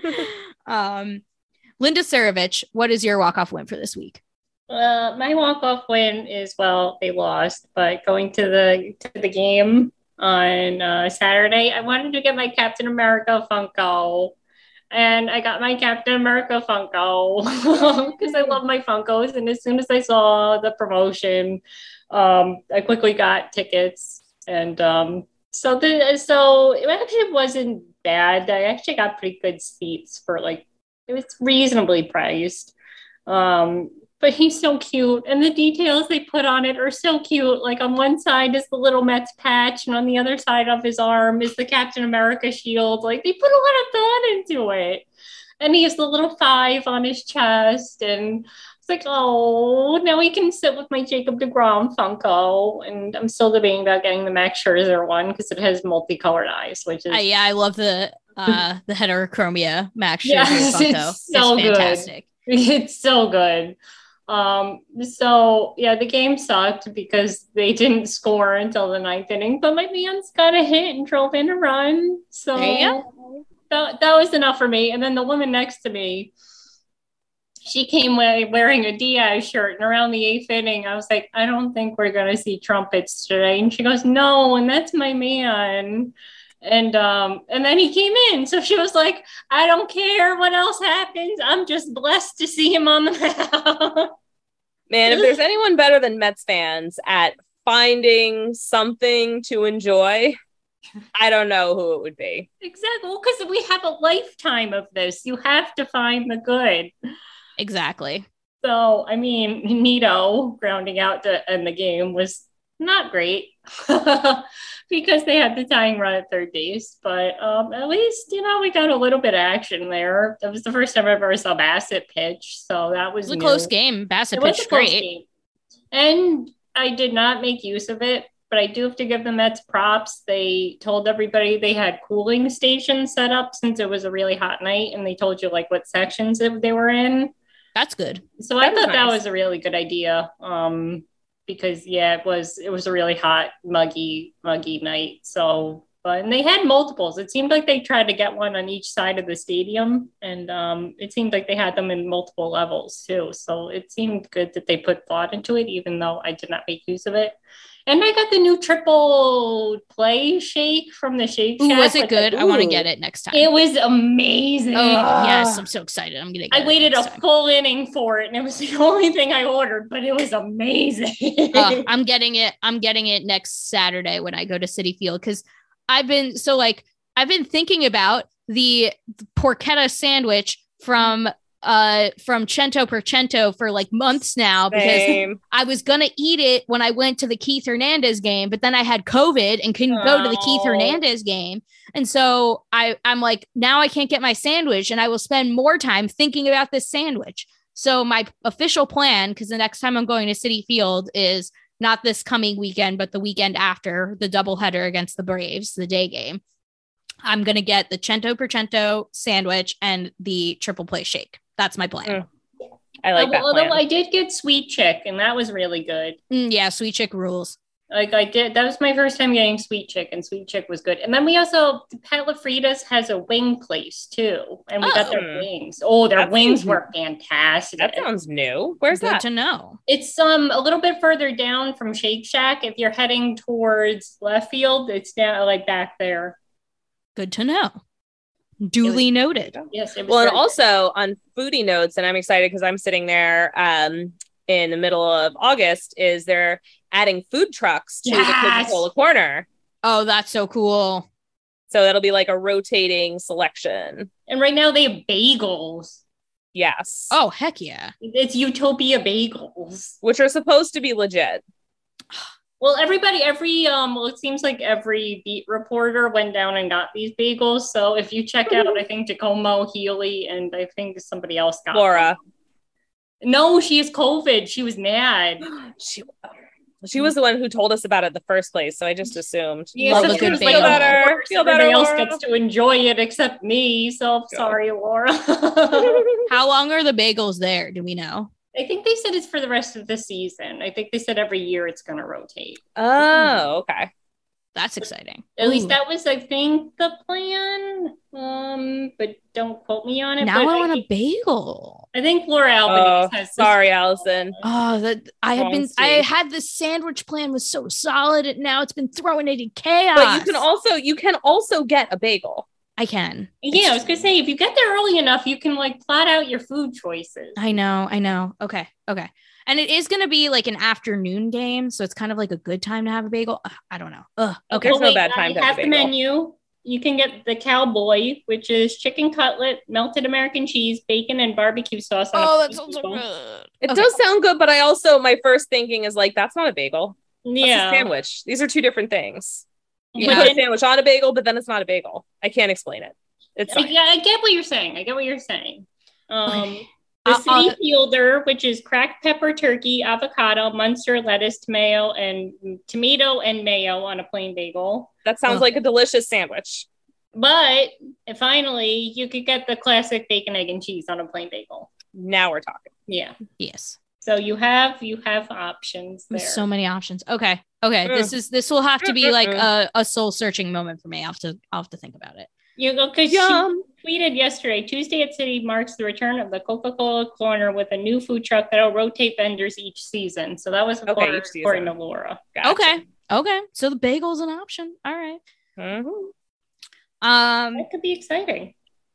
um, Linda Sarovich, what is your walk-off win for this week? Uh, my walk-off win is, well, they lost, but going to the to the game on uh, Saturday, I wanted to get my Captain America Funko, and I got my Captain America Funko because I love my Funkos. And as soon as I saw the promotion, um, I quickly got tickets, and um, so the so it actually wasn't bad. I actually got pretty good seats for like it was reasonably priced. Um, But he's so cute. And the details they put on it are so cute. Like on one side is the little Mets patch, and on the other side of his arm is the Captain America shield. Like they put a lot of thought into it. And he has the little five on his chest. And It's like, oh, now we can sit with my Jacob deGrom Funko. And I'm still debating about getting the Max Scherzer one because it has multicolored eyes, which is. Uh, yeah, I love the uh, the heterochromia Max Scherzer Yes, Funko. it's so it's fantastic. good. It's so good. Um, so yeah, the game sucked because they didn't score until the ninth inning, but my man's got a hit and drove in a run. So that, that was enough for me. And then the woman next to me, she came wearing a Diaz shirt, and around the eighth inning, I was like, I don't think we're going to see trumpets today. And she goes, no, and that's my man. And um, and then he came in. So she was like, I don't care what else happens. I'm just blessed to see him on the mound. Man, if there's anyone better than Mets fans at finding something to enjoy, I don't know who it would be. Exactly. Well, because we have a lifetime of this. You have to find the good. Exactly. So, I mean, Nito grounding out to end the game was not great because they had the tying run at third base. But um, at least, you know, we got a little bit of action there. That was the first time I ever saw Bassett pitch. So that was It was a new. close game. Bassett It was pitched a close great. game. And I did not make use of it, but I do have to give the Mets props. They told everybody they had cooling stations set up since it was a really hot night, and they told you like what sections they were in. That's good. So I thought that was a really good idea. Um, because yeah, it was it was a really hot, muggy, muggy night. So but and they had multiples. It seemed like they tried to get one on each side of the stadium, and um, it seemed like they had them in multiple levels too. So it seemed good that they put thought into it, even though I did not make use of it. And I got the new triple play shake from the Shake Shack. Ooh, was it good? The, I want to get it next time. It was amazing. Oh, yes, I'm so excited. I'm gonna get I it waited a next time. full inning for it, and it was the only thing I ordered, but it was amazing. uh, I'm getting it. I'm getting it next Saturday when I go to Citi Field, because I've been so like I've been thinking about the porchetta sandwich from uh from Cento per Cento for like months now, because Same. I was gonna eat it when I went to the Keith Hernandez game, but then I had COVID and couldn't go to the Keith Oh. Hernandez game. And so I I'm like, now I can't get my sandwich, and I will spend more time thinking about this sandwich. So my official plan, because the next time I'm going to Citi Field is not this coming weekend, but the weekend after, the doubleheader against the Braves, the day game, I'm going to get the Cento per Cento sandwich and the triple play shake. That's my plan. Mm. I like that Although plan. I did get Sweet Chick, and that was really good. Mm, yeah, Sweet Chick rules. Like I did, that was my first time getting Sweet Chick, and Sweet Chick was good. And then we also, Pat LaFrida's has a wing place too, and we got Oh. their wings. Oh, their That wings sounds- were fantastic. That sounds new. Where's Good that? to know. It's um a little bit further down from Shake Shack. If you're heading towards left field, it's down like back there. Good to know. Duly noted. Yes. It was Well, and very also on foodie notes, and I'm excited because I'm sitting there um, in the middle of August, is they're adding food trucks to the Yes. Coca-Cola corner. Oh, that's so cool. So that'll be like a rotating selection. good. And right now they have bagels. Yes. Oh, heck yeah. It's Utopia Bagels. Which are supposed to be legit. Well, everybody, every um, well, it seems like every beat reporter went down and got these bagels. So if you check out, I think Giacomo, Healy, and I think somebody else got Laura. them. No, she has COVID. She was mad. She, she was the one who told us about it in the first place, so I just assumed. Yeah, Love so a she good was bagel. like, Feel better. "Of course, Feel better, everybody else Laura." gets to enjoy it except me. So I'm sorry, Laura. How long are the bagels there? Do we know? I think they said it's for the rest of the season. I think they said every year it's going to rotate. Oh, okay. That's exciting. At Ooh. least that was, I think, the plan. Um, but don't quote me on it. Now but I want I, a bagel. I think Laura Oh, Albanese has this. sorry, Allison. Oh, that I had Wrong been. I state. had the sandwich plan was so solid, and now it's been thrown into chaos. But you can also you can also get a bagel. I can. Yeah, I was gonna say if you get there early enough, you can like plot out your food choices. I know. I know. Okay. Okay. And it is going to be like an afternoon game, so it's kind of like a good time to have a bagel. Ugh, I don't know. Ugh, okay. There's no bad I time to have have a the bagel. menu. You can get the Cowboy, which is chicken cutlet, melted American cheese, bacon, and barbecue sauce. On Oh, a that sounds so bagel. good. It Okay. does sound good, but I also my first thinking is like that's not a bagel. That's Yeah, a sandwich. These are two different things. You Yeah. can put a sandwich on a bagel, but then it's not a bagel. I can't explain it. It's I, fine. yeah, I get what you're saying. I get what you're saying. Um, Okay. The Uh, city uh, fielder, which is cracked pepper, turkey, avocado, Munster, lettuce, tomato, and tomato and mayo on a plain bagel. That sounds Oh. like a delicious sandwich. But finally, you could get the classic bacon, egg, and cheese on a plain bagel. Now we're talking. Yeah. Yes. So you have you have options there. There's so many options. Okay. Okay. Mm. This is this will have to be like Mm-mm. a, a soul searching moment for me. I'll have to I'll have to think about it. You go because she Yum. tweeted yesterday. Tuesday at City marks the return of the Coca-Cola Corner with a new food truck that'll rotate vendors each season. So that was Okay, according, each season. according to Laura. Gotcha. Okay. Okay. So the bagel's an option. All right. Mhm. Um That could be exciting.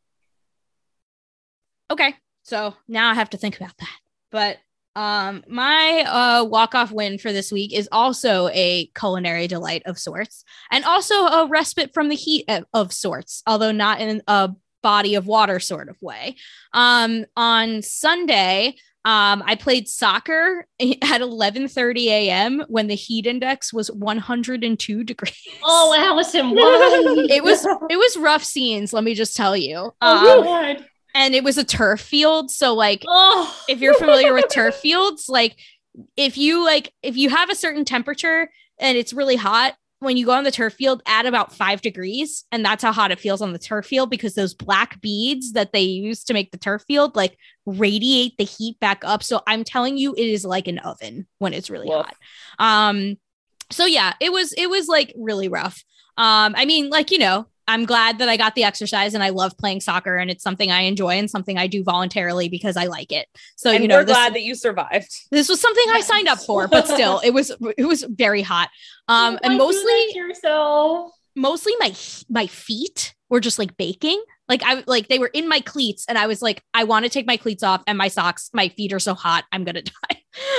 okay. So now I have to think about that. But um my uh walk-off win for this week is also a culinary delight of sorts and also a respite from the heat of, of sorts, although not in a body of water sort of way. Um on Sunday, um I played soccer at eleven thirty a.m. when the heat index was one hundred two degrees. Oh, Allison, why? It was it was rough scenes, let me just tell you. Oh, Um, God. and it was a turf field, so like Oh. if you're familiar with turf fields, like if you like if you have a certain temperature and it's really hot, when you go on the turf field at about five degrees, and that's how hot it feels on the turf field because those black beads that they use to make the turf field like radiate the heat back up. So I'm telling you, it is like an oven when it's really Woof. hot. Um, so yeah, it was it was like really rough. Um, I mean, like, you know, I'm glad that I got the exercise and I love playing soccer and it's something I enjoy and something I do voluntarily because I like it. So, And you know, we're this, glad that you survived. this was something I signed up for, but still it was, it was very hot. Um, and Why do that mostly, to yourself? mostly my, my feet were just like baking. Like I like they were in my cleats and I was like, I want to take my cleats off and my socks, my feet are so hot, I'm going to die.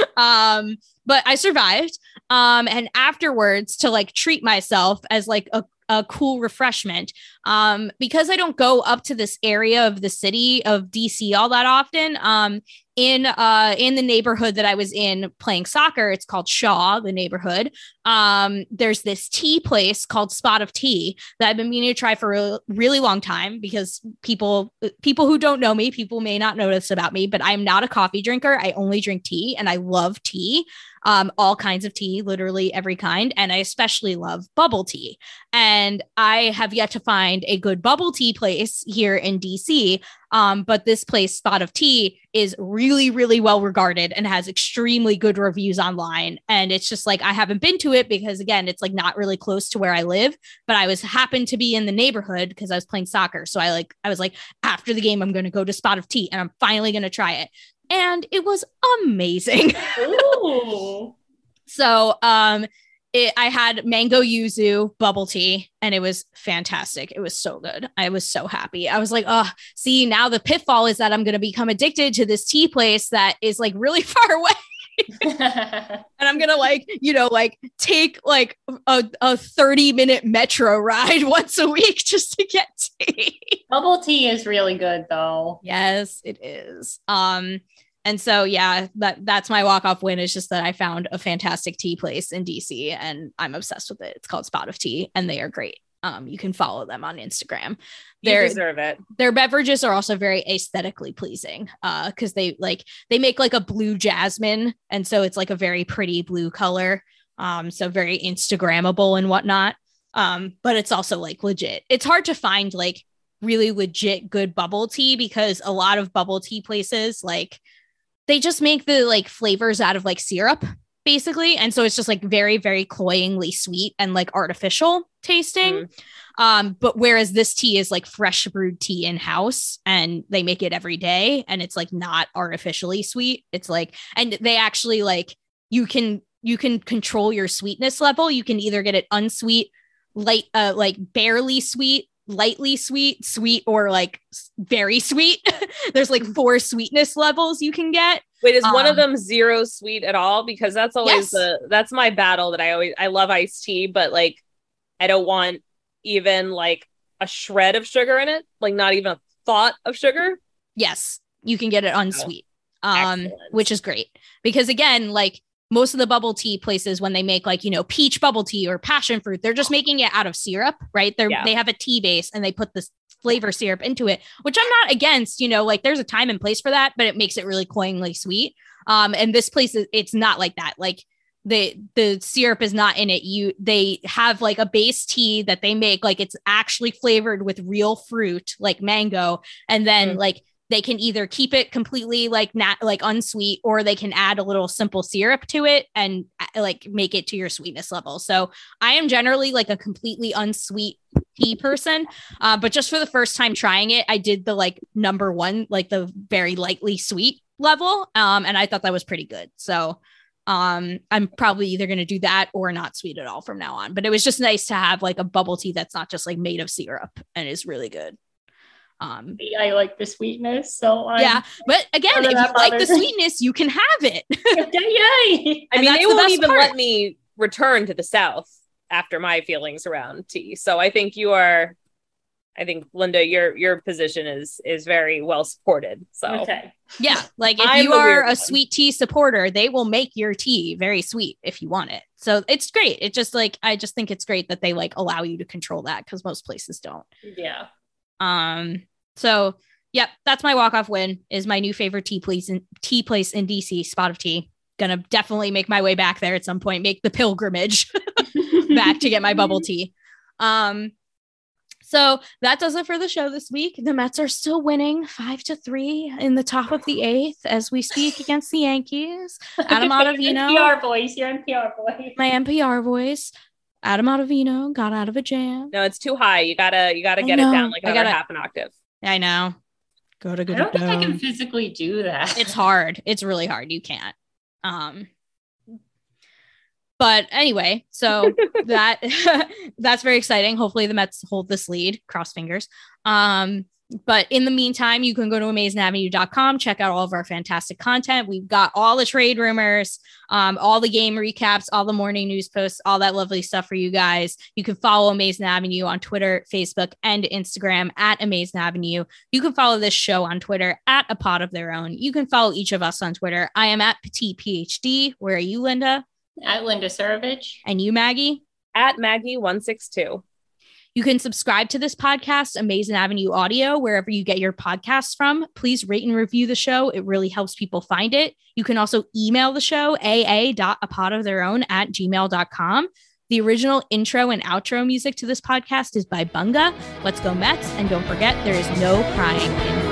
um, but I survived. Um, and afterwards to like treat myself as like a a cool refreshment. Um, because I don't go up to this area of the city of D C all that often. Um, in uh in the neighborhood that I was in playing soccer, it's called Shaw, the neighborhood. Um, there's this tea place called Spot of Tea that I've been meaning to try for a really long time because people people who don't know me, people may not know this about me, but I'm not a coffee drinker. I only drink tea and I love tea. Um, all kinds of tea, literally every kind. And I especially love bubble tea. And I have yet to find a good bubble tea place here in D C. Um, but this place, Spot of Tea, is really, really well regarded and has extremely good reviews online. And it's just like, I haven't been to it because again, it's like not really close to where I live, but I was happened to be in the neighborhood because I was playing soccer. So I like, I was like, after the game, I'm going to go to Spot of Tea and I'm finally going to try it. And it was amazing. Ooh. So um, it, I had mango yuzu bubble tea and it was fantastic. It was so good. I was so happy. I was like, oh, see, now the pitfall is that I'm going to become addicted to this tea place that is like really far away. And I'm going to like, you know, like take like a, a thirty minute metro ride once a week just to get tea. Bubble tea is really good though. Yes, it is. Um, and so, yeah, that that's my walk-off win is just that I found a fantastic tea place in D C and I'm obsessed with it. It's called Spot of Tea and they are great. Um, you can follow them on Instagram. You Their, deserve it. their beverages are also very aesthetically pleasing uh, because they like they make like a blue jasmine. And so it's like a very pretty blue color. Um, so very Instagrammable and whatnot. Um, but it's also like legit. It's hard to find like really legit good bubble tea because a lot of bubble tea places like they just make the like flavors out of like syrup basically. And so it's just like very, very cloyingly sweet and like artificial tasting. Mm. Um, but whereas this tea is like fresh brewed tea in house and they make it every day and it's like not artificially sweet. It's like, and they actually like, you can, you can control your sweetness level. You can either get it unsweet, light, uh, like barely sweet, lightly sweet, sweet, or like very sweet. There's like four sweetness levels you can get. Wait, is one of Um, them zero sweet at all? Because that's always Yes. the that's my battle that I always I love iced tea, but like I don't want even like a shred of sugar in it, like not even a thought of sugar. Yes, you can get it unsweet, um, Excellent. which is great because again, like most of the bubble tea places, when they make like, you know, peach bubble tea or passion fruit, they're just making it out of syrup, right? They're, Yeah. they have a tea base and they put this flavor syrup into it, which I'm not against, you know, like there's a time and place for that, but it makes it really cloyingly sweet. Um, and this place, is it's not like that. Like the, the syrup is not in it. You, they have like a base tea that they make, like it's actually flavored with real fruit, like mango. And then mm. like they can either keep it completely like not like unsweet, or they can add a little simple syrup to it and like make it to your sweetness level. So I am generally like a completely unsweet tea person. Uh, but just for the first time trying it, I did the like number one, like the very lightly sweet level. Um, and I thought that was pretty good. So um, I'm probably either going to do that or not sweet at all from now on. But it was just nice to have like a bubble tea that's not just like made of syrup and is really good. Um, I like the sweetness, so I'm yeah. But again, if you like the sweetness, you can have it. Yay! I mean, they the won't best even part. let me return to the South after my feelings around tea. So I think you are, I think Linda, your your position is is very well supported. So okay, yeah, like if I'm you the are weird a one. sweet tea supporter, they will make your tea very sweet if you want it. So it's great. It just like I just think it's great that they like allow you to control that, because most places don't. yeah. Um, so yep, that's my walk-off win, is my new favorite tea place in tea place in D C, Spot of Tea. Gonna definitely make my way back there at some point, make the pilgrimage back to get my bubble tea. Um, so that does it for the show this week. The Mets are still winning five to three in the top of the eighth as we speak against the Yankees. Adam Ottavino, N P R voice, your N P R voice. my N P R voice. Adam Ottavino got out of a jam. no, it's too high. You gotta you gotta I get know. it down like I another gotta- half an octave. I know. Go to I good. don't think I can physically do that. It's hard. It's really hard. You can't. Um, but anyway, so that that's very exciting. Hopefully the Mets hold this lead. Cross fingers. Um, but in the meantime, you can go to amazing avenue dot com, check out all of our fantastic content. We've got all the trade rumors, um, all the game recaps, all the morning news posts, all that lovely stuff for you guys. You can follow Amazing Avenue on Twitter, Facebook, and Instagram at Amazing Avenue. You can follow this show on Twitter at A Pod of Their Own. You can follow each of us on Twitter. I am at Petite PhD. Where are you, Linda? At Linda Surovich. And you, Maggie? At Maggie one six two. You can subscribe to this podcast, Amazing Avenue Audio, wherever you get your podcasts from. Please rate and review the show. It really helps people find it. You can also email the show, aa dot a pod of their own at gmail dot com. The original intro and outro music to this podcast is by Bunga. Let's go Mets. And don't forget, there is no crying in